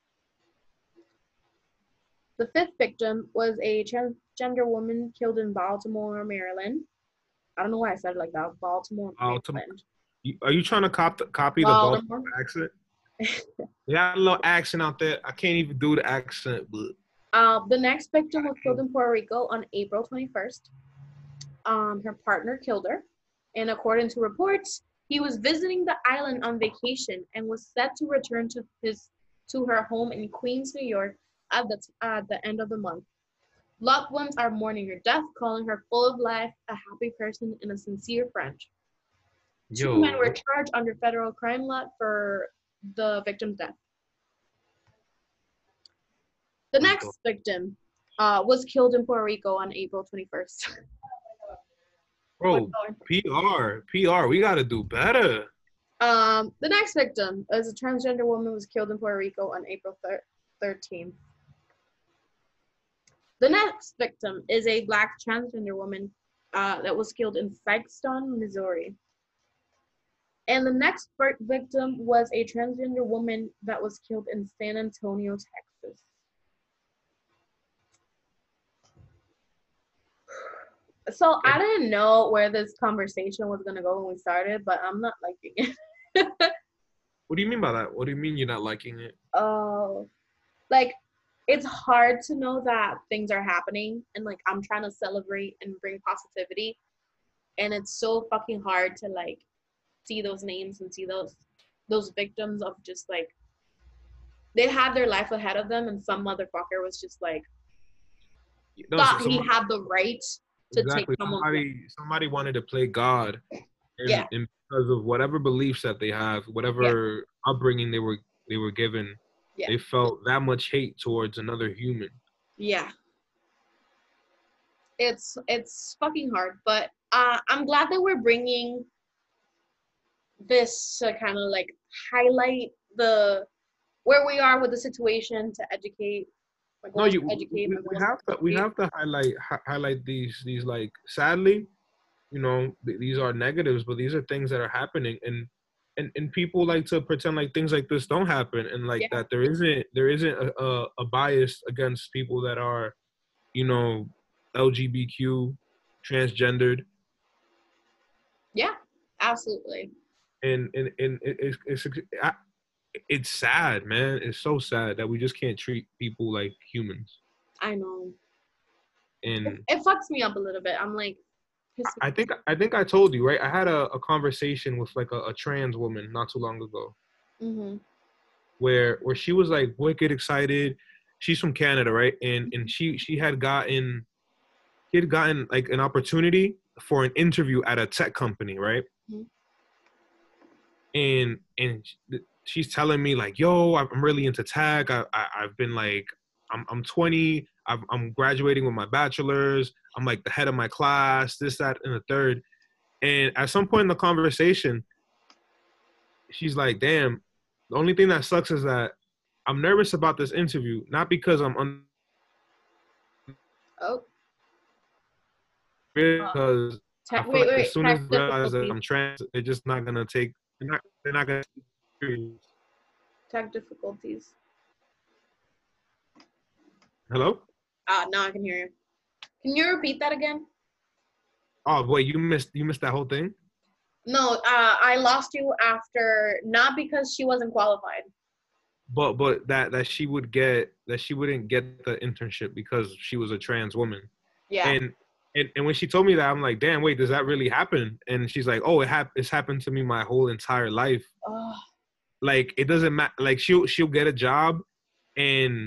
The fifth victim was a transgender woman killed in Baltimore, Maryland. I don't know why I said it like that. Baltimore, Baltimore. Maryland. Are you trying to cop the, copy Baltimore. the Baltimore accent? We got a little accent out there. I can't even do the accent, but. Uh, the next victim was killed in Puerto Rico on April twenty-first. Um, her partner killed her. And according to reports, he was visiting the island on vacation and was set to return to his to her home in Queens, New York at the, at the end of the month. Loved ones are mourning her death, calling her full of life, a happy person, and a sincere friend. Yo. Two men were charged under federal crime law for the victim's death. The next victim uh, was killed in Puerto Rico on April twenty-first. Bro, P R, P R, we gotta do better. Um, the next victim is a transgender woman who was killed in Puerto Rico on April thirteenth. The next victim is a Black transgender woman uh, that was killed in Sikeston, Missouri. And the next victim was a transgender woman that was killed in San Antonio, Texas. So I didn't know where this conversation was going to go when we started, but I'm not liking it. What do you mean by that? What do you mean you're not liking it? Oh, uh, like, it's hard to know that things are happening, and, like, I'm trying to celebrate and bring positivity, and it's so fucking hard to, like, see those names and see those those victims of just, like, they had their life ahead of them, and some motherfucker was just, like, no, thought so somebody, he had the right to exactly. take someone's somebody, life. Somebody wanted to play God, and, yeah. and because of whatever beliefs that they have, whatever yeah. upbringing they were they were given, yeah. they felt that much hate towards another human. Yeah. It's it's fucking hard, but uh, I'm glad that we're bringing this to kind of like highlight the where we are with the situation, to educate. No, you, educate we, we have to we have to highlight hi- highlight these these like sadly, you know, th- these are negatives, but these are things that are happening, and and and people like to pretend like things like this don't happen, and like yeah. that there isn't there isn't a, a, a bias against people that are, you know, L G B T Q transgendered. Yeah, absolutely. And and and it, it's it's I, it's sad, man. It's so sad that we just can't treat people like humans. I know. It, And it fucks me up a little bit. I'm like, pissed I think I think I told you, right? I had a, a conversation with like a, a trans woman not too long ago, mm-hmm. where where she was like wicked excited. She's from Canada, right? And and she she had gotten she had gotten like an opportunity for an interview at a tech company, right? Mm-hmm. And and she's telling me like, yo, I'm really into tech. I, I I've been like, I'm I'm twenty. I'm I'm graduating with my bachelor's. I'm like the head of my class. This, that, and the third. And at some point in the conversation, she's like, damn. The only thing that sucks is that I'm nervous about this interview, not because I'm un- Oh. because Tech, I feel wait, like wait, as soon tech as they realize that difficulties. I'm trans, they're just not gonna take. They're not. They're not gonna. Tech difficulties. Hello? Ah, now I can hear you. Can you repeat that again? Oh wait, you missed. You missed that whole thing. No, uh, I lost you after, not because she wasn't qualified. But but that that she would get that she wouldn't get the internship because she was a trans woman. Yeah. And and, and when she told me that, I'm like, damn, wait, does that really happen? And she's like, oh, it hap- it's happened to me my whole entire life. Oh. Like it doesn't matter. Like she'll she'll get a job, and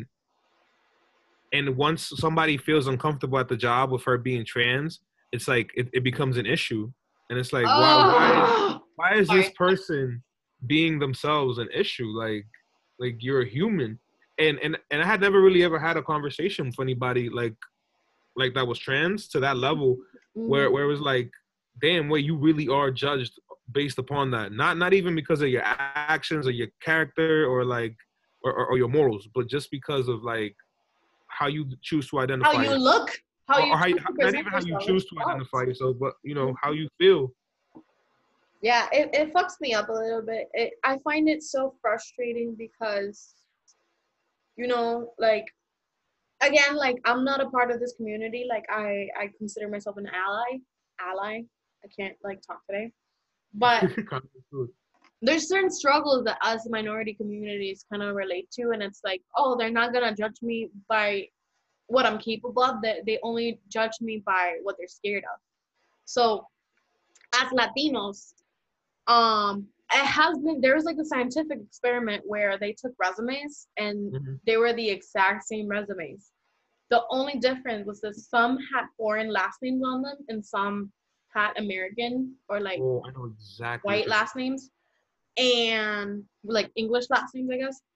and once somebody feels uncomfortable at the job with her being trans, it's like it, it becomes an issue. And it's like, Oh. why why why is Sorry. this person being themselves an issue? Like like you're a human. And and and I had never really ever had a conversation with anybody like like that was trans to that level Mm-hmm. where where it was like, damn, wait, you really are judged based upon that. Not not even because of your actions or your character or like or, or, or your morals, but just because of like how you choose to identify How you yourself. look, how you Or how you, choose to not present even how you yourself. choose to Oh. identify yourself, but you know how you feel. Yeah, it, it fucks me up a little bit. It, I find it so frustrating because, you know, like, again, like, I'm not a part of this community. Like, I, I consider myself an ally. Ally. I can't, like, talk today. But there's certain struggles that us minority communities kind of relate to. And it's like, oh, they're not going to judge me by what I'm capable of. They, they only judge me by what they're scared of. So, as Latinos, um, it has been, there was like a scientific experiment where they took resumes and mm-hmm. they were the exact same resumes. The only difference was that some had foreign last names on them and some had American or like oh, I know exactly white last names and like English last names, I guess.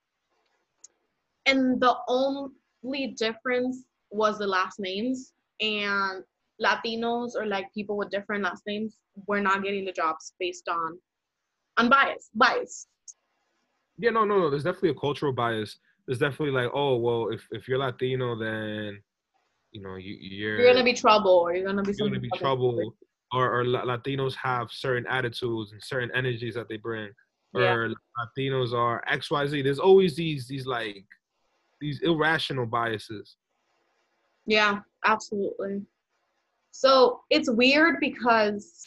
And the only difference was the last names, and Latinos or like people with different last names were not getting the jobs based on on bias. Bias. Yeah, no, no, no. There's definitely a cultural bias. There's definitely like, oh, well, if, if you're Latino, then you know you you're You're gonna be trouble, or you're gonna be you're gonna something. be trouble, or or Latinos have certain attitudes and certain energies that they bring, Yeah. or Latinos are X Y Z. There's always these these like these irrational biases. Yeah, absolutely. So it's weird because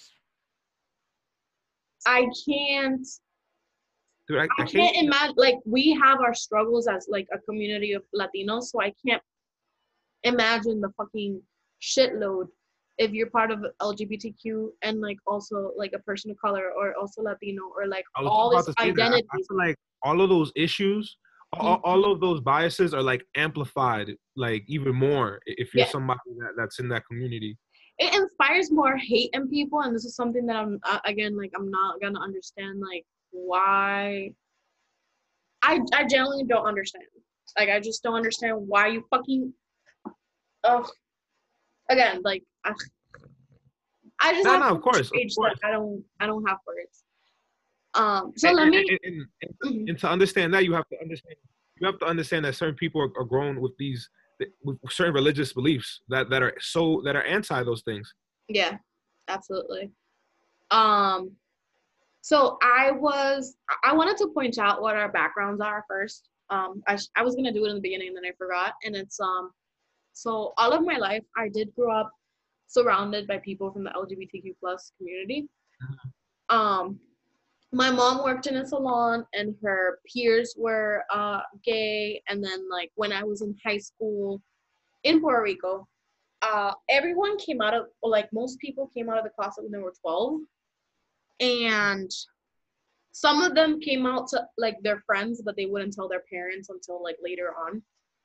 I can't. Dude, I, I, I can't can't imagine, like, we have our struggles as like a community of Latinos, so I can't imagine the fucking shitload if you're part of L G B T Q and like also like a person of color or also Latino or like I was all about this to say that. I, identities. I feel like all of those issues, all, Mm-hmm. all of those biases are like amplified, like even more if you're Yeah. somebody that, that's in that community. It inspires more hate in people, and this is something that I'm uh, again like I'm not gonna understand like why. I I genuinely don't understand. Like I just don't understand why you fucking. Ugh. Again, like I. I just No, have no, so of course, much of rage course. that I don't I don't have words. Um. So And, let and, me. and, and, Mhm. and to understand that, you have to understand. You have to understand that certain people are, are grown with these with certain religious beliefs that, that are so that are anti those things. Yeah, absolutely. Um. So I was I wanted to point out what our backgrounds are first. Um. I I was gonna do it in the beginning and then I forgot. And it's um. So all of my life I did grow up surrounded by people from the L G B T Q plus community. Um, my mom worked in a salon, and her peers were uh, gay. And then, like, when I was in high school in Puerto Rico, uh, everyone came out of, or like most people came out of the closet when they were twelve. And some of them came out to like their friends, but they wouldn't tell their parents until like later on.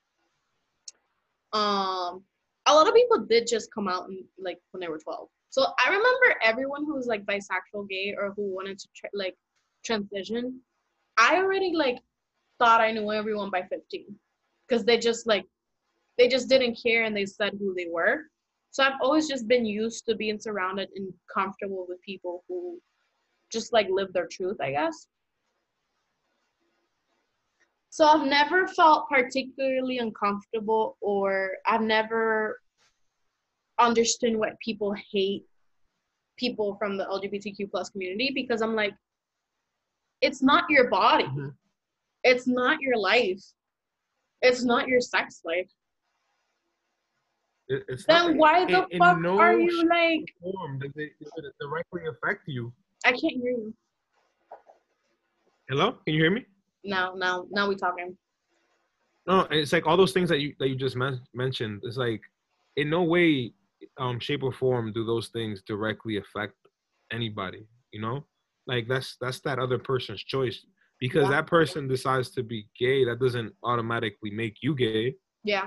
Um, a lot of people did just come out and like when they were twelve. So I remember everyone who was like bisexual, gay, or who wanted to tra- like transition. I already like thought I knew everyone by fifteen, because they just like they just didn't care and they said who they were. So I've always just been used to being surrounded and comfortable with people who just like live their truth, I guess. So I've never felt particularly uncomfortable, or I've never understood what people hate people from the L G B T Q plus community, because I'm like, it's not your body. Mm-hmm. It's not your life. It's not your sex life. It, it's then not, why the in, fuck in no are you like? Form does it, does it directly affect you? I can't hear you. Hello? Can you hear me? No, no, now we talking. No, it's like all those things that you that you just men- mentioned. It's like, in no way, um, shape or form do those things directly affect anybody. You know, like that's that's that other person's choice. Because yeah. that person decides to be gay, that doesn't automatically make you gay. Yeah.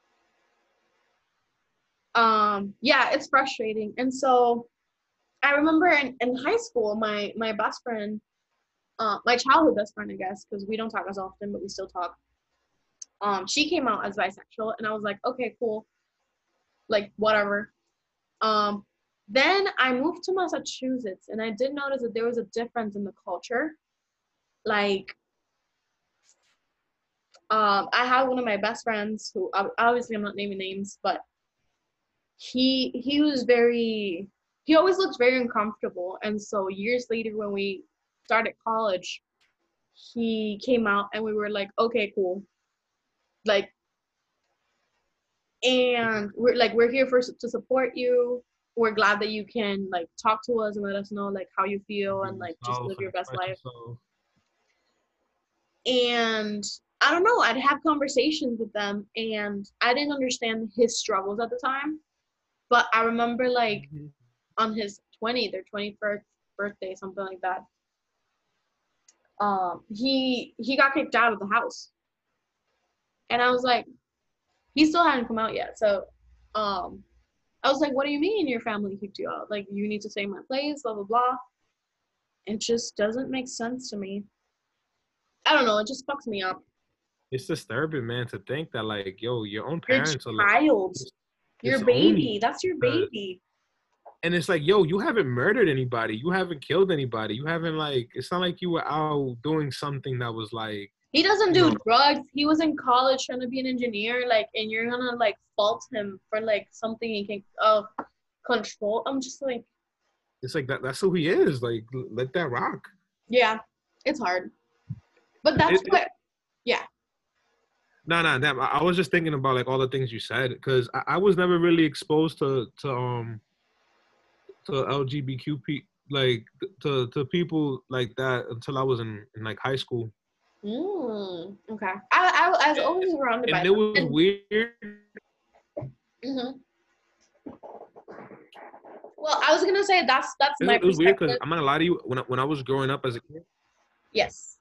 Um. Yeah, it's frustrating, and so I remember in, in high school, my my best friend. Uh, my childhood best friend, I guess, because we don't talk as often, but we still talk. Um, she came out as bisexual, and I was like, okay, cool, like whatever. Um, then I moved to Massachusetts, and I did notice that there was a difference in the culture. Like, um, I had one of my best friends who, obviously, I'm not naming names, but he he was very, he always looked very uncomfortable, and so years later when we started college, he came out and we were like, okay, cool. Like, and we're like, we're here for to support you. We're glad that you can like talk to us and let us know like how you feel and like just live your best life. And I don't know, I'd have conversations with them, and I didn't understand his struggles at the time. But I remember like mm-hmm. on his twentieth or twenty-first birthday, something like that, um, he he got kicked out of the house. And I was like, he still hadn't come out yet. So um, I was like, what do you mean your family kicked you out? Like, you need to stay in my place, blah, blah, blah. It just doesn't make sense to me. I don't know. It just fucks me up. It's disturbing, man, to think that, like, yo, your own parents your are like, child, your baby. That's your baby. And it's like, yo, you haven't murdered anybody. You haven't killed anybody. You haven't, like, it's not like you were out doing something that was, like. He doesn't do know. drugs. He was in college trying to be an engineer, like, and you're gonna, like, fault him for, like, something he can uh, control. I'm just, like. It's like, that. that's who he is. Like, let that rock. Yeah, it's hard. But that's it, what, it, yeah. No, no, no. I was just thinking about, like, all the things you said, because I, I was never really exposed to, to, um, to L G B T Q, like, to, to people like that until I was in, in like, high school. Mm, okay. I, I, I was always surrounded by and it was them. weird. Mm-hmm. Well, I was gonna say that's that's it, my it was weird because I'm not gonna lie to you. When I, when I was growing up as a kid. Yes.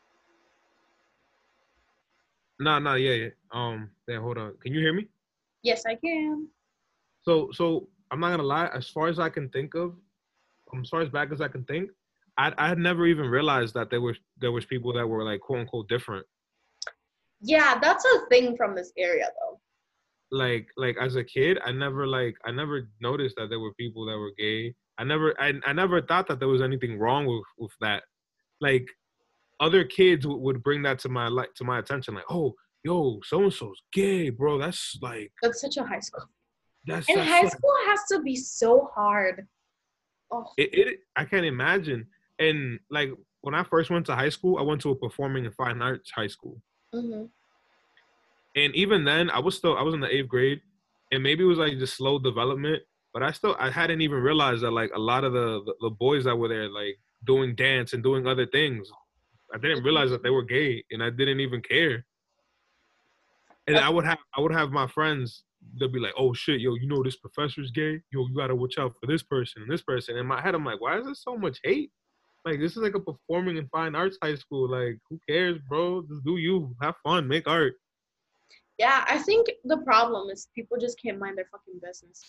No, no, yeah, yeah. Um, yeah. Hold on. Can you hear me? Yes, I can. So, so I'm not gonna lie. As far as I can think of, um, as far as back as I can think, I I had never even realized that there was there was people that were like quote unquote different. Yeah, that's a thing from this area though. Like like as a kid, I never like I never noticed that there were people that were gay. I never I I never thought that there was anything wrong with with that. Like other kids w- would bring that to my like to my attention. Like, oh, yo, so and so's gay, bro. That's like that's such a high school. That's and that's high like, school has to be so hard. Oh, it, it I can't imagine. And like when I first went to high school, I went to a performing and fine arts high school. Mm-hmm. And even then, I was still I was in the eighth grade, and maybe it was like just slow development. But I still I hadn't even realized that like a lot of the, the the boys that were there like doing dance and doing other things. I didn't realize that they were gay, and I didn't even care. And I would have I would have my friends. They'll be like, "Oh shit, yo, you know this professor's gay. Yo, you gotta watch out for this person and this person." In my head, I'm like, "Why is there so much hate? Like, this is like a performing and fine arts high school. Like, who cares, bro? Just do you. Have fun. Make art." Yeah, I think the problem is people just can't mind their fucking business.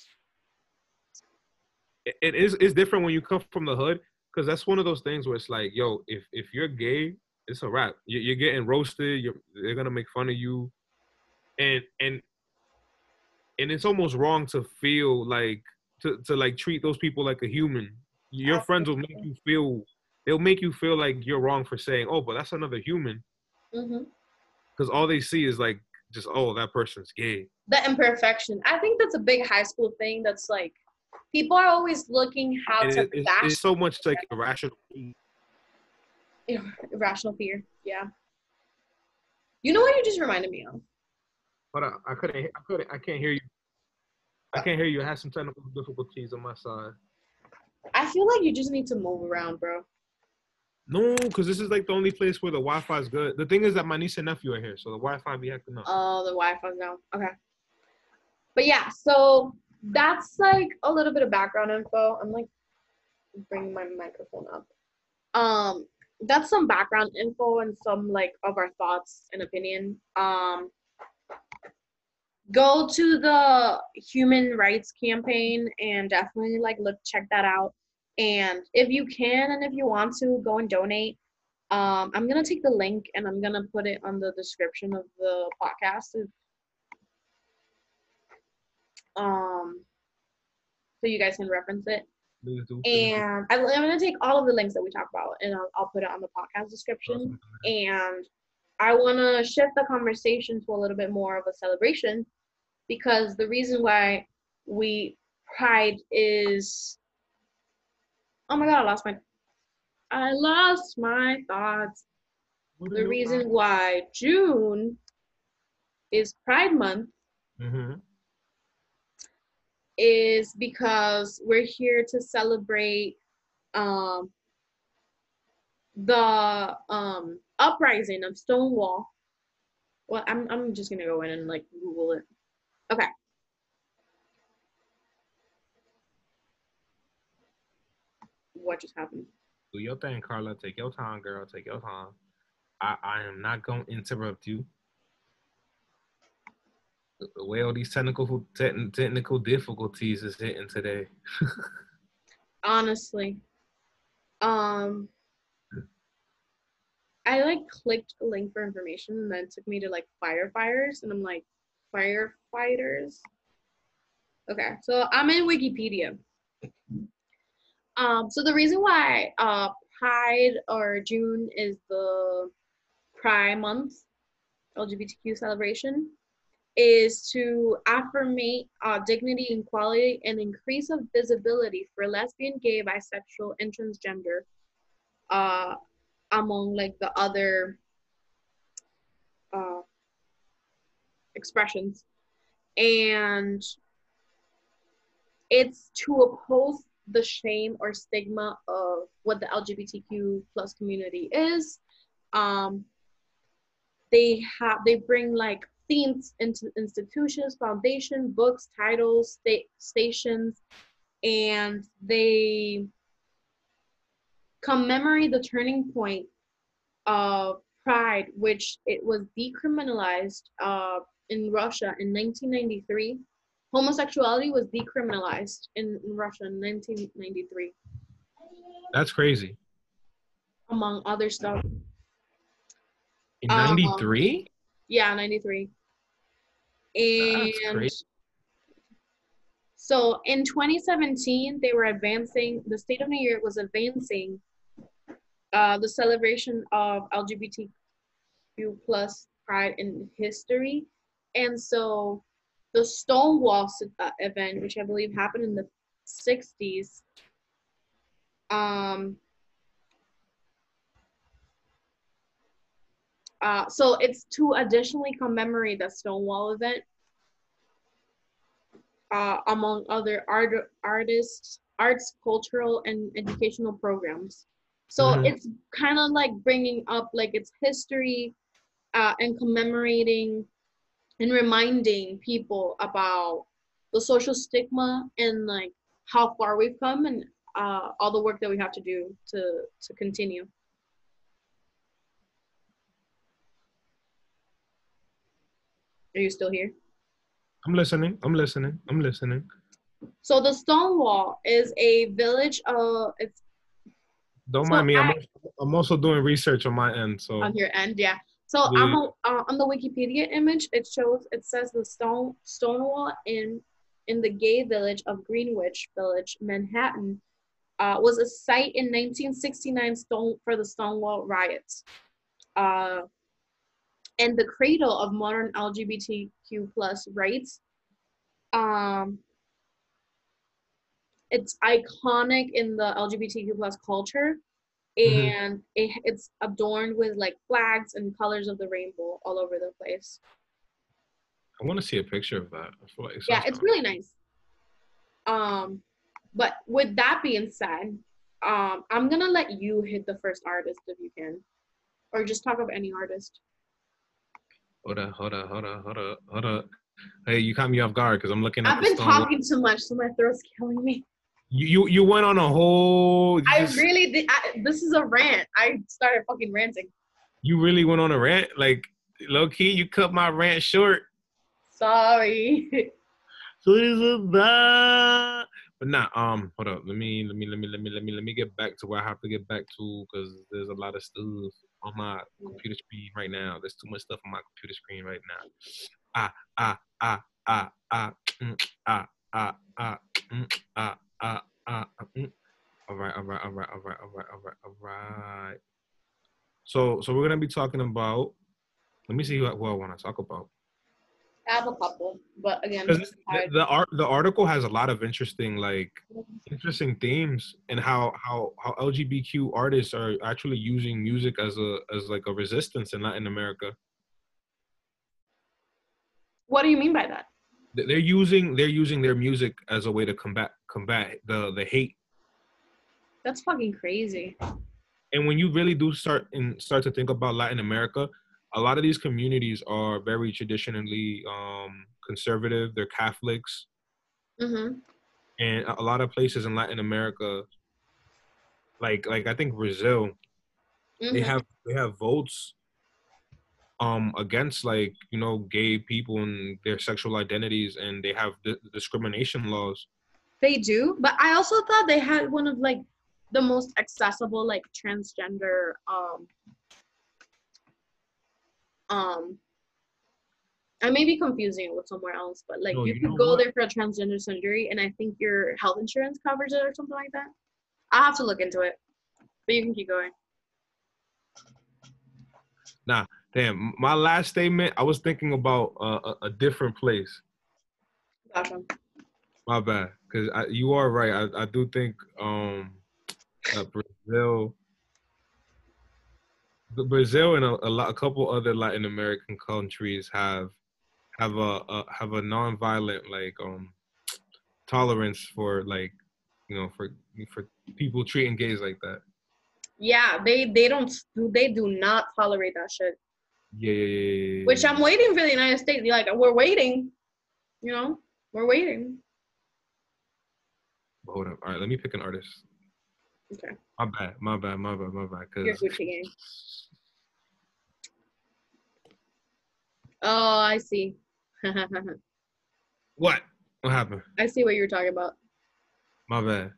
It, it is it's different when you come from the hood, because that's one of those things where it's like, yo, if if you're gay, it's a wrap. You, you're getting roasted. You're they're gonna make fun of you, and and and it's almost wrong to feel like to to like treat those people like a human. Your friends will make you feel they'll make you feel like you're wrong for saying, "Oh, but that's another human," Mm-hmm. because all they see is like just, "Oh, that person's gay." The imperfection. I think that's a big high school thing. That's like people are always looking how And to it, it's, bash it's so much like irrational. irrational fear. Yeah. You know what you just reminded me of? But I, I couldn't I couldn't I can't hear you. I can't hear you. I had some technical difficulties on my side. I feel like you just need to move around, bro. No, because this is like the only place where the Wi-Fi is good. The thing is that my niece and nephew are here, so the Wi-Fi be acting up. Oh, the Wi-Fi now. Okay. But yeah, so that's like a little bit of background info. I'm like bringing my microphone up. Um, that's some background info and some like of our thoughts and opinion. Um, go to the human rights campaign and definitely like look check that out. And if you can and if you want to go and donate, um, I'm gonna take the link and I'm gonna put it on the description of the podcast. Um, so you guys can reference it. Please do, please and I, I'm gonna take all of the links that we talk about and I'll, I'll put it on the podcast description. And I want to shift the conversation to a little bit more of a celebration, because the reason why we Pride is, oh my god, I lost my, I lost my thoughts. The reason why June is Pride Month mm-hmm. is because we're here to celebrate um, the um, uprising of Stonewall. Well, I'm I'm just gonna go in and like Google it. Okay. What just happened? Do your thing, Carla. Take your time, girl. Take your time. I, I am not going to interrupt you. The way all these technical te- technical difficulties is hitting today. Honestly. Um, I like clicked a link for information and then it took me to like firefighters and I'm like, firefighters? Okay, so I'm in Wikipedia. Um, so the reason why uh, Pride or June is the Pride Month, L G B T Q celebration, is to affirmate uh, dignity, equality, and increase of visibility for lesbian, gay, bisexual, and transgender, uh, among like the other uh, expressions. And it's to oppose the shame or stigma of what the L G B T Q plus community is. Um, they have they bring like themes into institutions, foundation, books, titles, state stations, and they commemorate the turning point of Pride, which it was decriminalized uh, in Russia in nineteen ninety-three. Homosexuality was decriminalized in, in Russia in nineteen ninety-three. That's crazy. Among other stuff. In ninety-three? Um, yeah, ninety-three. And That's crazy. So in twenty seventeen, they were advancing, the state of New York was advancing uh, the celebration of L G B T Q plus Pride in history. And so the Stonewall event, which I believe happened in the sixties, um, uh, so it's to additionally commemorate the Stonewall event. uh, among other art artists, arts, cultural, and educational programs. So Mm-hmm. it's kind of like bringing up like its history uh, and commemorating and reminding people about the social stigma and like how far we've come and uh, all the work that we have to do to to continue. Are you still here? I'm listening. I'm listening. I'm listening. So the Stonewall is a village. Uh, it's Don't so mind me. I'm I also, I'm also doing research on my end. on So your end, yeah. So I'm yeah. a, uh, on the Wikipedia image. It shows it says the stone Stonewall in in the gay village of Greenwich Village, Manhattan, uh, was a site in nineteen sixty-nine stone for the Stonewall riots, uh, and the cradle of modern L G B T Q plus rights. Um, it's iconic in the L G B T Q plus culture, Mm-hmm. and it, it's adorned with like flags and colors of the rainbow all over the place. I want to see a picture of that. I feel like it Yeah, sounds it's kind of. really nice. Um, but with that being said, um, I'm gonna let you hit the first artist if you can, or just talk of any artist. Hold up, hold up, hold up, hold up, hold up. Hey, you caught me off guard because I'm looking at I've the been Stonewall. talking too much, so my throat's killing me. You you, you went on a whole. You I just really did. I, this is a rant. I started fucking ranting. you really went on a rant. Like low key, you cut my rant short. Sorry. So it is about. But nah, um, hold up. Let me, let me, let me, let me, let me, let me get back to where I have to get back to because there's a lot of stuff on my computer screen right now. There's too much stuff on my computer screen right now. Ah, ah, ah, ah, ah, mm, ah, ah, ah, mm, ah, ah, ah, ah, mm. All right, all right, all right, all right, all right, all right, all right. So, so we're gonna be talking about. Let me see who, I- who I want to talk about. I have a couple, but again, Because the, I the art the article has a lot of interesting like interesting themes and how how how L G B T Q artists are actually using music as a as like a resistance in Latin America. what do you mean by that? They- They're using they're using their music as a way to combat combat the the hate. That's fucking crazy. And when you really do start and start to think about Latin America, a lot of these communities are very traditionally um, conservative. They're Catholics, Mm-hmm. and a a lot of places in Latin America, like like I think Brazil, they Mm-hmm. have they have votes um against like you know gay people and their sexual identities, and they have di- discrimination laws. They do, but I also thought they had one of like the most accessible like transgender um um I may be confusing it with somewhere else, but like No, you you could know go what? there for a transgender surgery, and I think your health insurance covers it or something like that. I'll have to look into it, but you can keep going. Nah, damn. My last statement, I was thinking about uh, a, a different place. Gotcha. My bad, because you are right. I, I do think um that Brazil, the Brazil and a, a lot, a couple other Latin American countries have have a, a have a non-violent like um tolerance for like you know for for people treating gays like that. Yeah, they they don't they do not tolerate that shit. Yeah, yeah, yeah, yeah, Which yeah, I'm yeah. waiting for the United States. Like we're waiting, you know, we're waiting. But hold up. All right, let me pick an artist. Okay, My bad, my bad, my bad, my bad. you're Cause Gucci gang. Oh, I see. what? What happened? I see what you're talking about. My bad.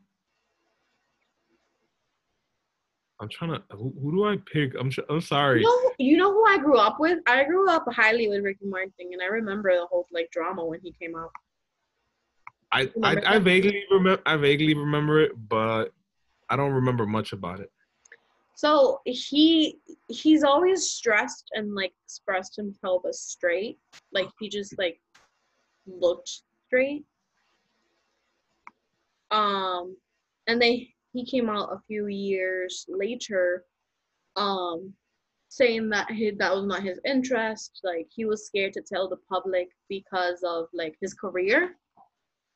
I'm trying to. Who, who do I pick? I'm. tr- I'm You sorry. know, you know who I grew up with? I grew up highly with Ricky Martin, and I remember the whole like drama when he came out. I, I Remember I him? vaguely remember. I vaguely remember it, but I don't remember much about it. So he he's always stressed and like expressed himself as straight. Like he just like looked straight. Um, and they he came out a few years later, um, saying that he, that was not his interest. Like he was scared to tell the public because of like his career.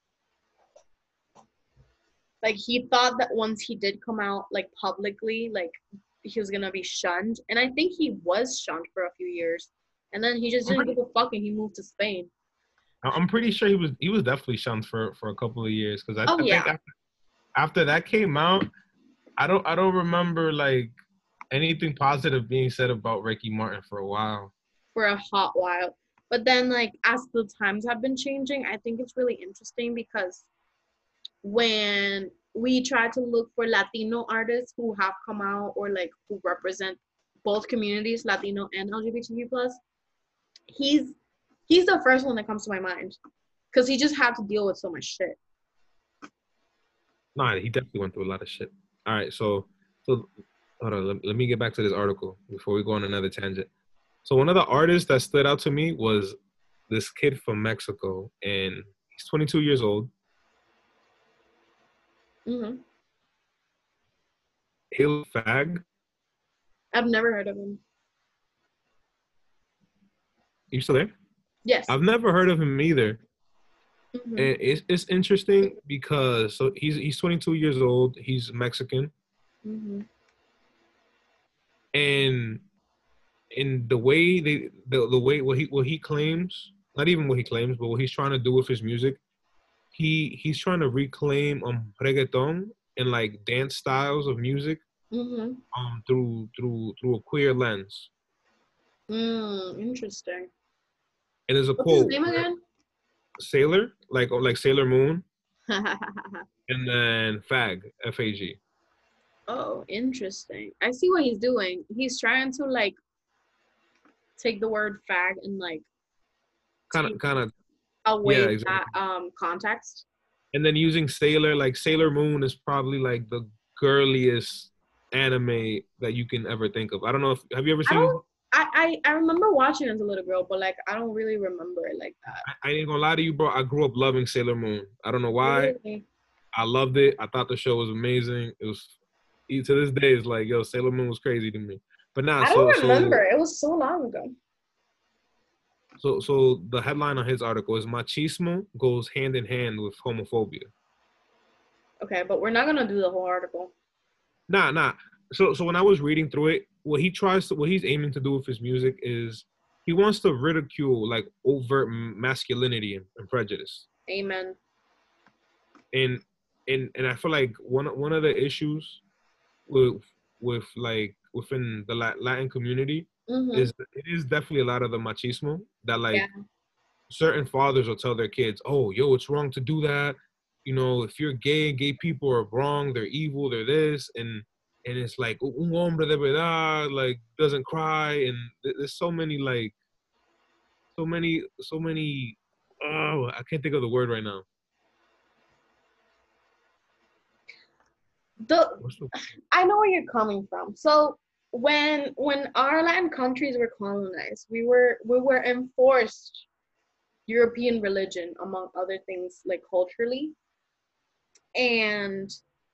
Like he thought that once he did come out like publicly, like he was gonna be shunned, and I think he was shunned for a few years, and then he just didn't give a fuck and he moved to Spain. I'm pretty sure he was he was definitely shunned for, for a couple of years because I, oh, I yeah. think after, after that came out, I don't I don't remember like anything positive being said about Ricky Martin for a while. For a hot while. But then like as the times have been changing, I think it's really interesting because when we try to look for Latino artists who have come out or like who represent both communities, Latino and L G B T Q plus, he's he's the first one that comes to my mind because he just had to deal with so much shit. Nah, he definitely went through a lot of shit. All right, so so hold on, let, let me get back to this article before we go on another tangent. So one of the artists that stood out to me was this kid from Mexico, and he's twenty-two years old. Mm-hmm. Hail Fag. I've never heard of him. You still there? Yes. I've never heard of him either. Mm-hmm. And it's it's interesting because so he's he's twenty-two years old. He's Mexican, Mm-hmm. and in the way they the, the way what he what he claims, not even what he claims, but what he's trying to do with his music, he he's trying to reclaim um reggaeton and like dance styles of music Mm-hmm. um through through through a queer lens. Mm, interesting. And there's a What's quote. his name again? Sailor, like like Sailor Moon, and then Fag, F A G. Oh, interesting. I see what he's doing. He's trying to like take the word fag and like Kind of, kind of. away Yeah, exactly. that um context. And then using Sailor, like Sailor Moon is probably like the girliest anime that you can ever think of. I don't know if have you ever I seen? don't. I, I, I remember watching it as a little girl, but like I don't really remember it like that. I, I ain't gonna lie to you, bro. I grew up loving Sailor Moon. I don't know why. Really? I loved it. I thought the show was amazing. It was to this day, it's like yo, Sailor Moon was crazy to me. But nah, I so don't remember. so It was so long ago. so so the headline on his article is machismo goes hand in hand with homophobia. Okay, but we're not gonna do the whole article. Nah, nah. So so when I was reading through it, what he tries to, what he's aiming to do with his music is he wants to ridicule like overt masculinity and, and prejudice. Amen. And and and I feel like one one of the issues with with like within the Latin community Mm-hmm. is it is definitely a lot of the machismo that like Yeah. certain fathers will tell their kids, oh, yo, it's wrong to do that. You know, if you're gay, gay people are wrong, they're evil, they're this, and and it's like un hombre de verdad, like doesn't cry, and there's so many like, so many, so many. Oh, I can't think of the word right now. The I know where you're coming from. So when when our Latin countries were colonized, we were we were enforced European religion, among other things, like culturally. And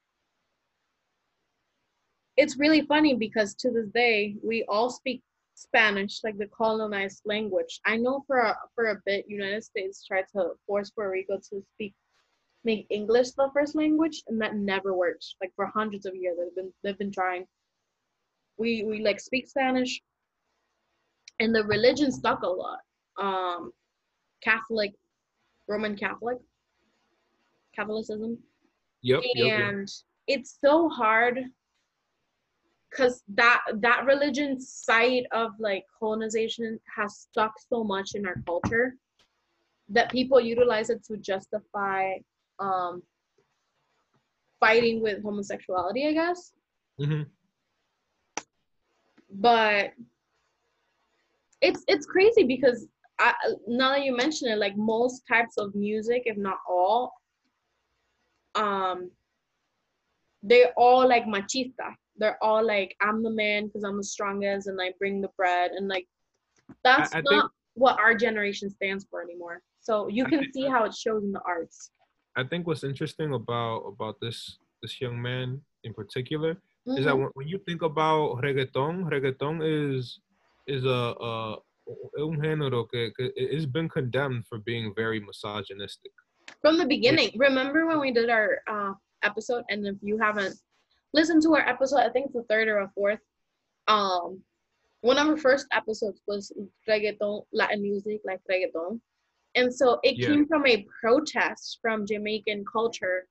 it's really funny because to this day, we all speak Spanish, like the colonized language. I know for a, for a bit, United States tried to force Puerto Rico to speak, make English the first language, and that never worked. Like for hundreds of years, they've been they've been trying. We we like speak Spanish, and the religion stuck a lot. Um, Catholic, Roman Catholic, Catholicism. Yep, and yep, yep. It's so hard because that that religion side of like colonization has stuck so much in our culture that people utilize it to justify um, fighting with homosexuality, I guess. Mm-hmm. But it's it's crazy because I, now that you mention it, like most types of music, if not all, um, they're all like machista. They're all like, I'm the man because I'm the strongest and I bring the bread, and like that's I, I not think, what our generation stands for anymore. So you can think, see how it shows in the arts. I think what's interesting about about this this young man in particular Mm-hmm. is that when, when you think about reggaeton, reggaeton is is a, a un género que, que it's been condemned for being very misogynistic From the beginning. Remember when we did our uh, episode, and if you haven't listened to our episode, I think it's the third or a fourth. Um, one of our first episodes was reggaeton, Latin music, like reggaeton, and so it Yeah. came from a protest from Jamaican culture.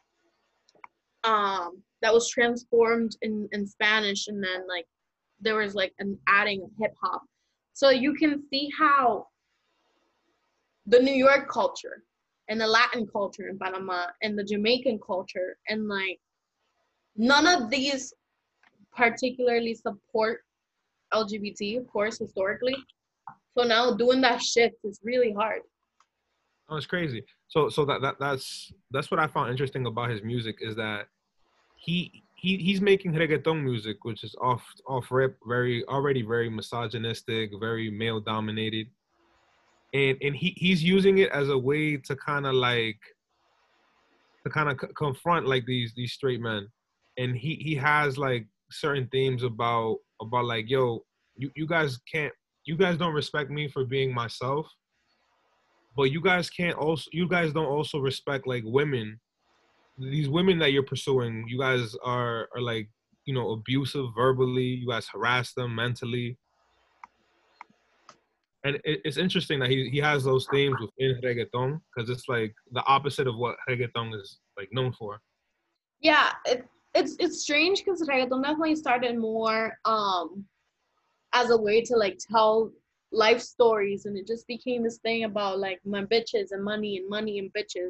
Um, that was transformed in in Spanish, and then like there was like an adding of hip hop. So you can see how the New York culture and the Latin culture in Panama and the Jamaican culture and like none of these particularly support L G B T, of course, historically. So now doing that shift is really hard. Oh, it's crazy. So so that, that that's that's what I found interesting about his music is that he he he's making reggaeton music, which is off off rip, very already very misogynistic, very male dominated. And and he, he's using it as a way to kind of like to kind of c- confront like these these straight men. And he he has like certain themes about about like, yo, you, you guys can't you guys don't respect me for being myself, but you guys can't also you guys don't also respect like women, these women that you're pursuing. You guys are are like, you know, abusive verbally, you guys harass them mentally. And it, it's interesting that he, he has those themes within reggaeton because it's like the opposite of what reggaeton is like known for. Yeah, it, it's it's strange because reggaeton definitely started more um as a way to like tell life stories, and it just became this thing about like my bitches and money and money and bitches.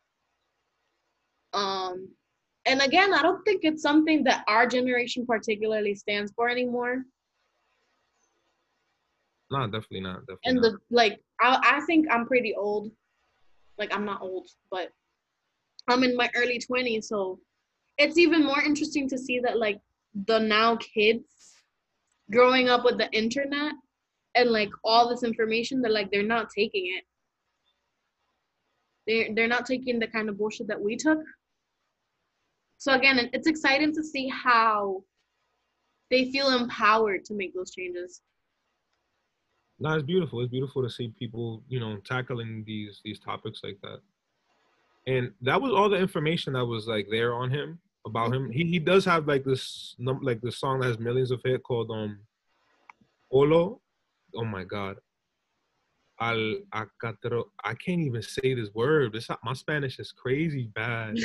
Um, and again, I don't think it's something that our generation particularly stands for anymore. No, definitely not. Definitely And not. the like, I I think I'm pretty old. Like I'm not old, but I'm in my early twenties, so it's even more interesting to see that like the now kids growing up with the internet and like all this information, that like they're not taking it. They they're not taking the kind of bullshit that we took. So again, it's exciting to see how they feel empowered to make those changes. No, it's beautiful. It's beautiful to see people, you know, tackling these these topics like that. And that was all the information that was like there on him about him. He he does have like this num like this song that has millions of hit called um Olo. Oh my God. Al acatro. I can't even say this word. This my Spanish is crazy bad.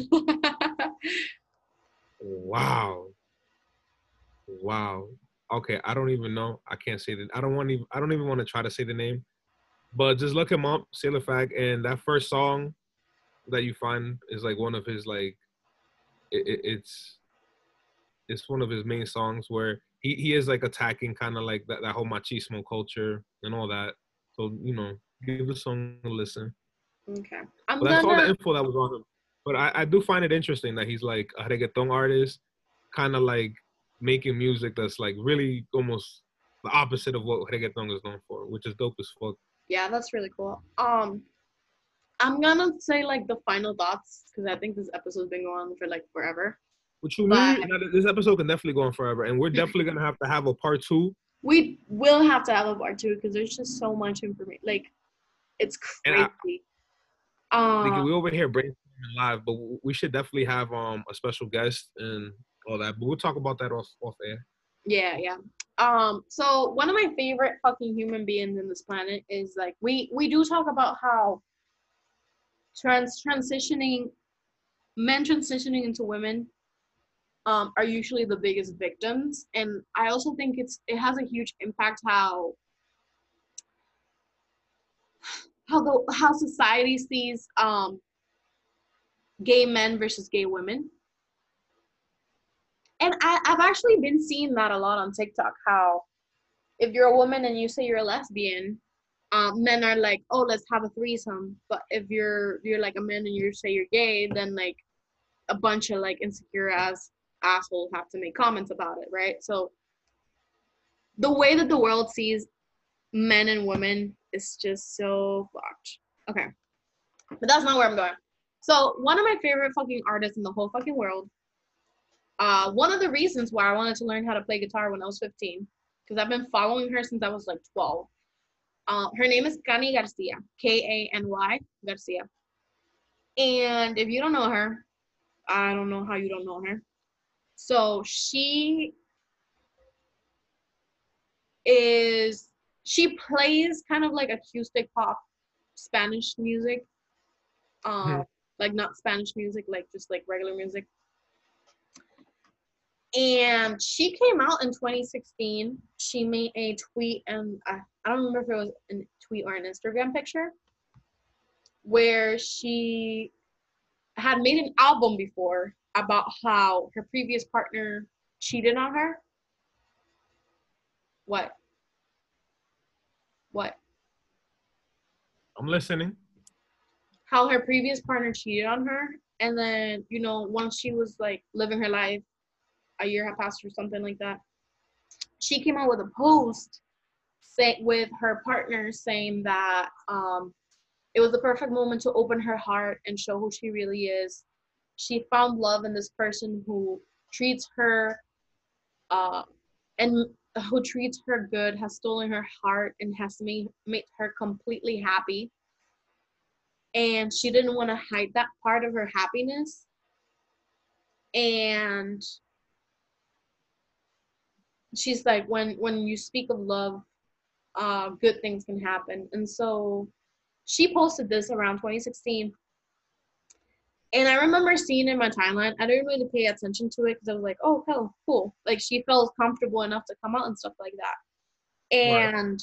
Wow. Wow. Okay, I don't even know. I can't say that. I don't want to. I don't even want to try to say the name. But just look him up, Sailor Fag, and that first song that you find is like one of his like. It, it, it's it's one of his main songs where he, he is like attacking kind of like that, that whole machismo culture and all that. So you know, give the song a listen. Okay, I'm But that's all the gonna. info that was on him. But I, I do find it interesting that he's like a reggaeton artist, kind of like making music that's like really almost the opposite of what reggaeton is known for, which is dope as fuck. Yeah, that's really cool. Um, I'm gonna say like the final thoughts because I think this episode's been going on for like forever. What you But mean? Now, this episode can definitely go on forever, and we're definitely gonna have to have a part two. we will have to have a part two because there's just so much information. Like, it's And I, crazy. like, Um, we over here brainstorming live, but we should definitely have um a special guest and all that. But we'll talk about that off off air. yeah, yeah. Um, so one of my favorite fucking human beings in this planet is like we we do talk about how trans transitioning men transitioning into women um, are usually the biggest victims, and I also think it's it has a huge impact how how the how society sees um, gay men versus gay women. And I, I've actually been seeing that a lot on TikTok. How if you're a woman and you say you're a lesbian, um, men are like, "Oh, let's have a threesome." But if you're you're like a man and you say you're gay, then like a bunch of like insecure ass assholes have to make comments about it, right? So the way that the world sees men and women is just so fucked. Okay, but that's not where I'm going. So one of my favorite fucking artists in the whole fucking world. Uh, one of the reasons why I wanted to learn how to play guitar when I was fifteen, because I've been following her since I was like twelve. Uh, her name is Kany Garcia, K A N Y Garcia. And if you don't know her, I don't know how you don't know her. So she is, she plays kind of like acoustic pop Spanish music. Hmm. Um, like not Spanish music, like just like regular music. And she came out in twenty sixteen. She made a tweet, and I, I don't remember if it was a tweet or an Instagram picture, where she had made an album before about how her previous partner cheated on her. What? What? I'm listening. How her previous partner cheated on her, and then, you know, once she was like living her life, a year had passed or something like that, she came out with a post say, with her partner saying that um, it was the perfect moment to open her heart and show who she really is. She found love in this person who treats her uh, and who treats her good, has stolen her heart, and has made, made her completely happy. And she didn't want to hide that part of her happiness. And she's like, when when you speak of love, uh, good things can happen. And so she posted this around twenty sixteen. And I remember seeing it in my timeline. I didn't really pay attention to it because I was like, oh, hell, cool. Like, she felt comfortable enough to come out and stuff like that. Right. And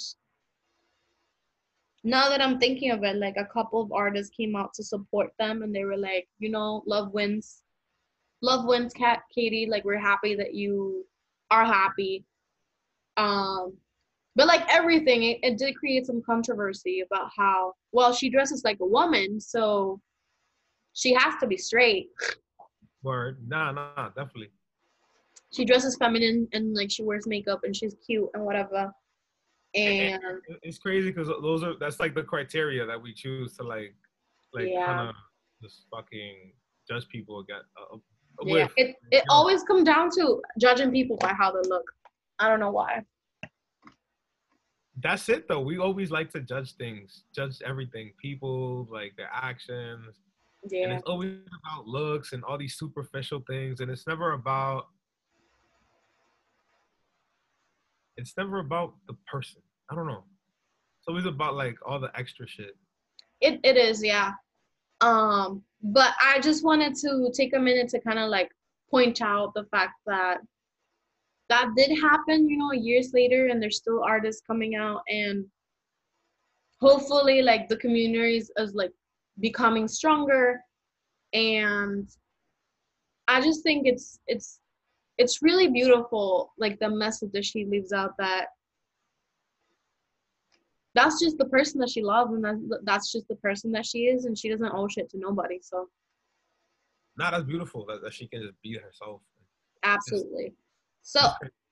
now that I'm thinking of it, like, a couple of artists came out to support them, and they were like, you know, love wins. Love wins, Kat, Katie. Like, we're happy that you are happy. Um, but like everything, it, it did create some controversy about how, well, she dresses like a woman, so she has to be straight. Word. Nah, nah, definitely. She dresses feminine, and like she wears makeup, and she's cute and whatever. And, And and it's crazy because those are that's like the criteria that we choose to like like yeah, kind of just fucking judge people again uh, yeah, with. it You it know, always comes down to judging people by how they look. I don't know why. that's it though. We always like to judge things, judge everything, people, like their actions, and Yeah, it's always about looks and all these superficial things, and it's never about it's never about the person. I don't know. It's always about like all the extra shit. it it is. Yeah. Um, but I just wanted to take a minute to kind of like point out the fact that that did happen, you know, years later, and there's still artists coming out, and hopefully like the community is, is like becoming stronger. And I just think it's it's it's really beautiful, like the message that she leaves out, that that's just the person that she loves, and that's, that's just the person that she is, and she doesn't owe shit to nobody. So Not as beautiful that, that she can just be herself. Just, absolutely. So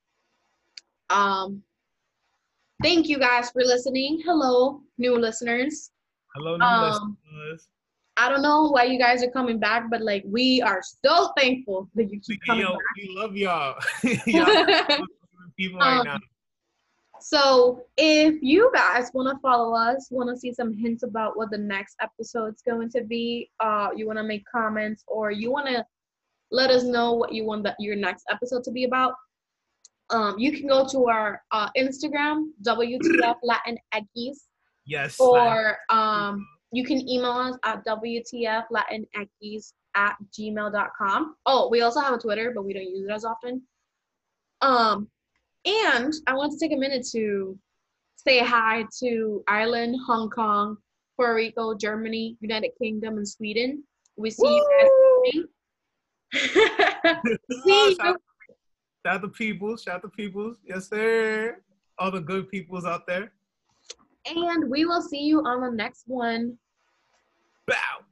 um thank you guys for listening. Hello, new listeners. hello, new um listeners. I don't know why you guys are coming back, but like we are so thankful that you keep coming Yo, back. we love y'all. Y'all people right um, now. So if you guys want to follow us, want to see some hints about what the next episode's going to be, uh, you want to make comments, or you want to let us know what you want that your next episode to be about, um, you can go to our uh, Instagram, W T F Latin X, Yes. or um, you can email us at W T F Latin X at gmail dot com. Oh, we also have a Twitter, but we don't use it as often. Um, and I want to take a minute to say hi to Ireland, Hong Kong, Puerto Rico, Germany, United Kingdom, and Sweden. We see Woo! you guys. See shout, you. shout the peoples, shout the peoples. Yes, sir. All the good peoples out there. And we will see you on the next one. Bow.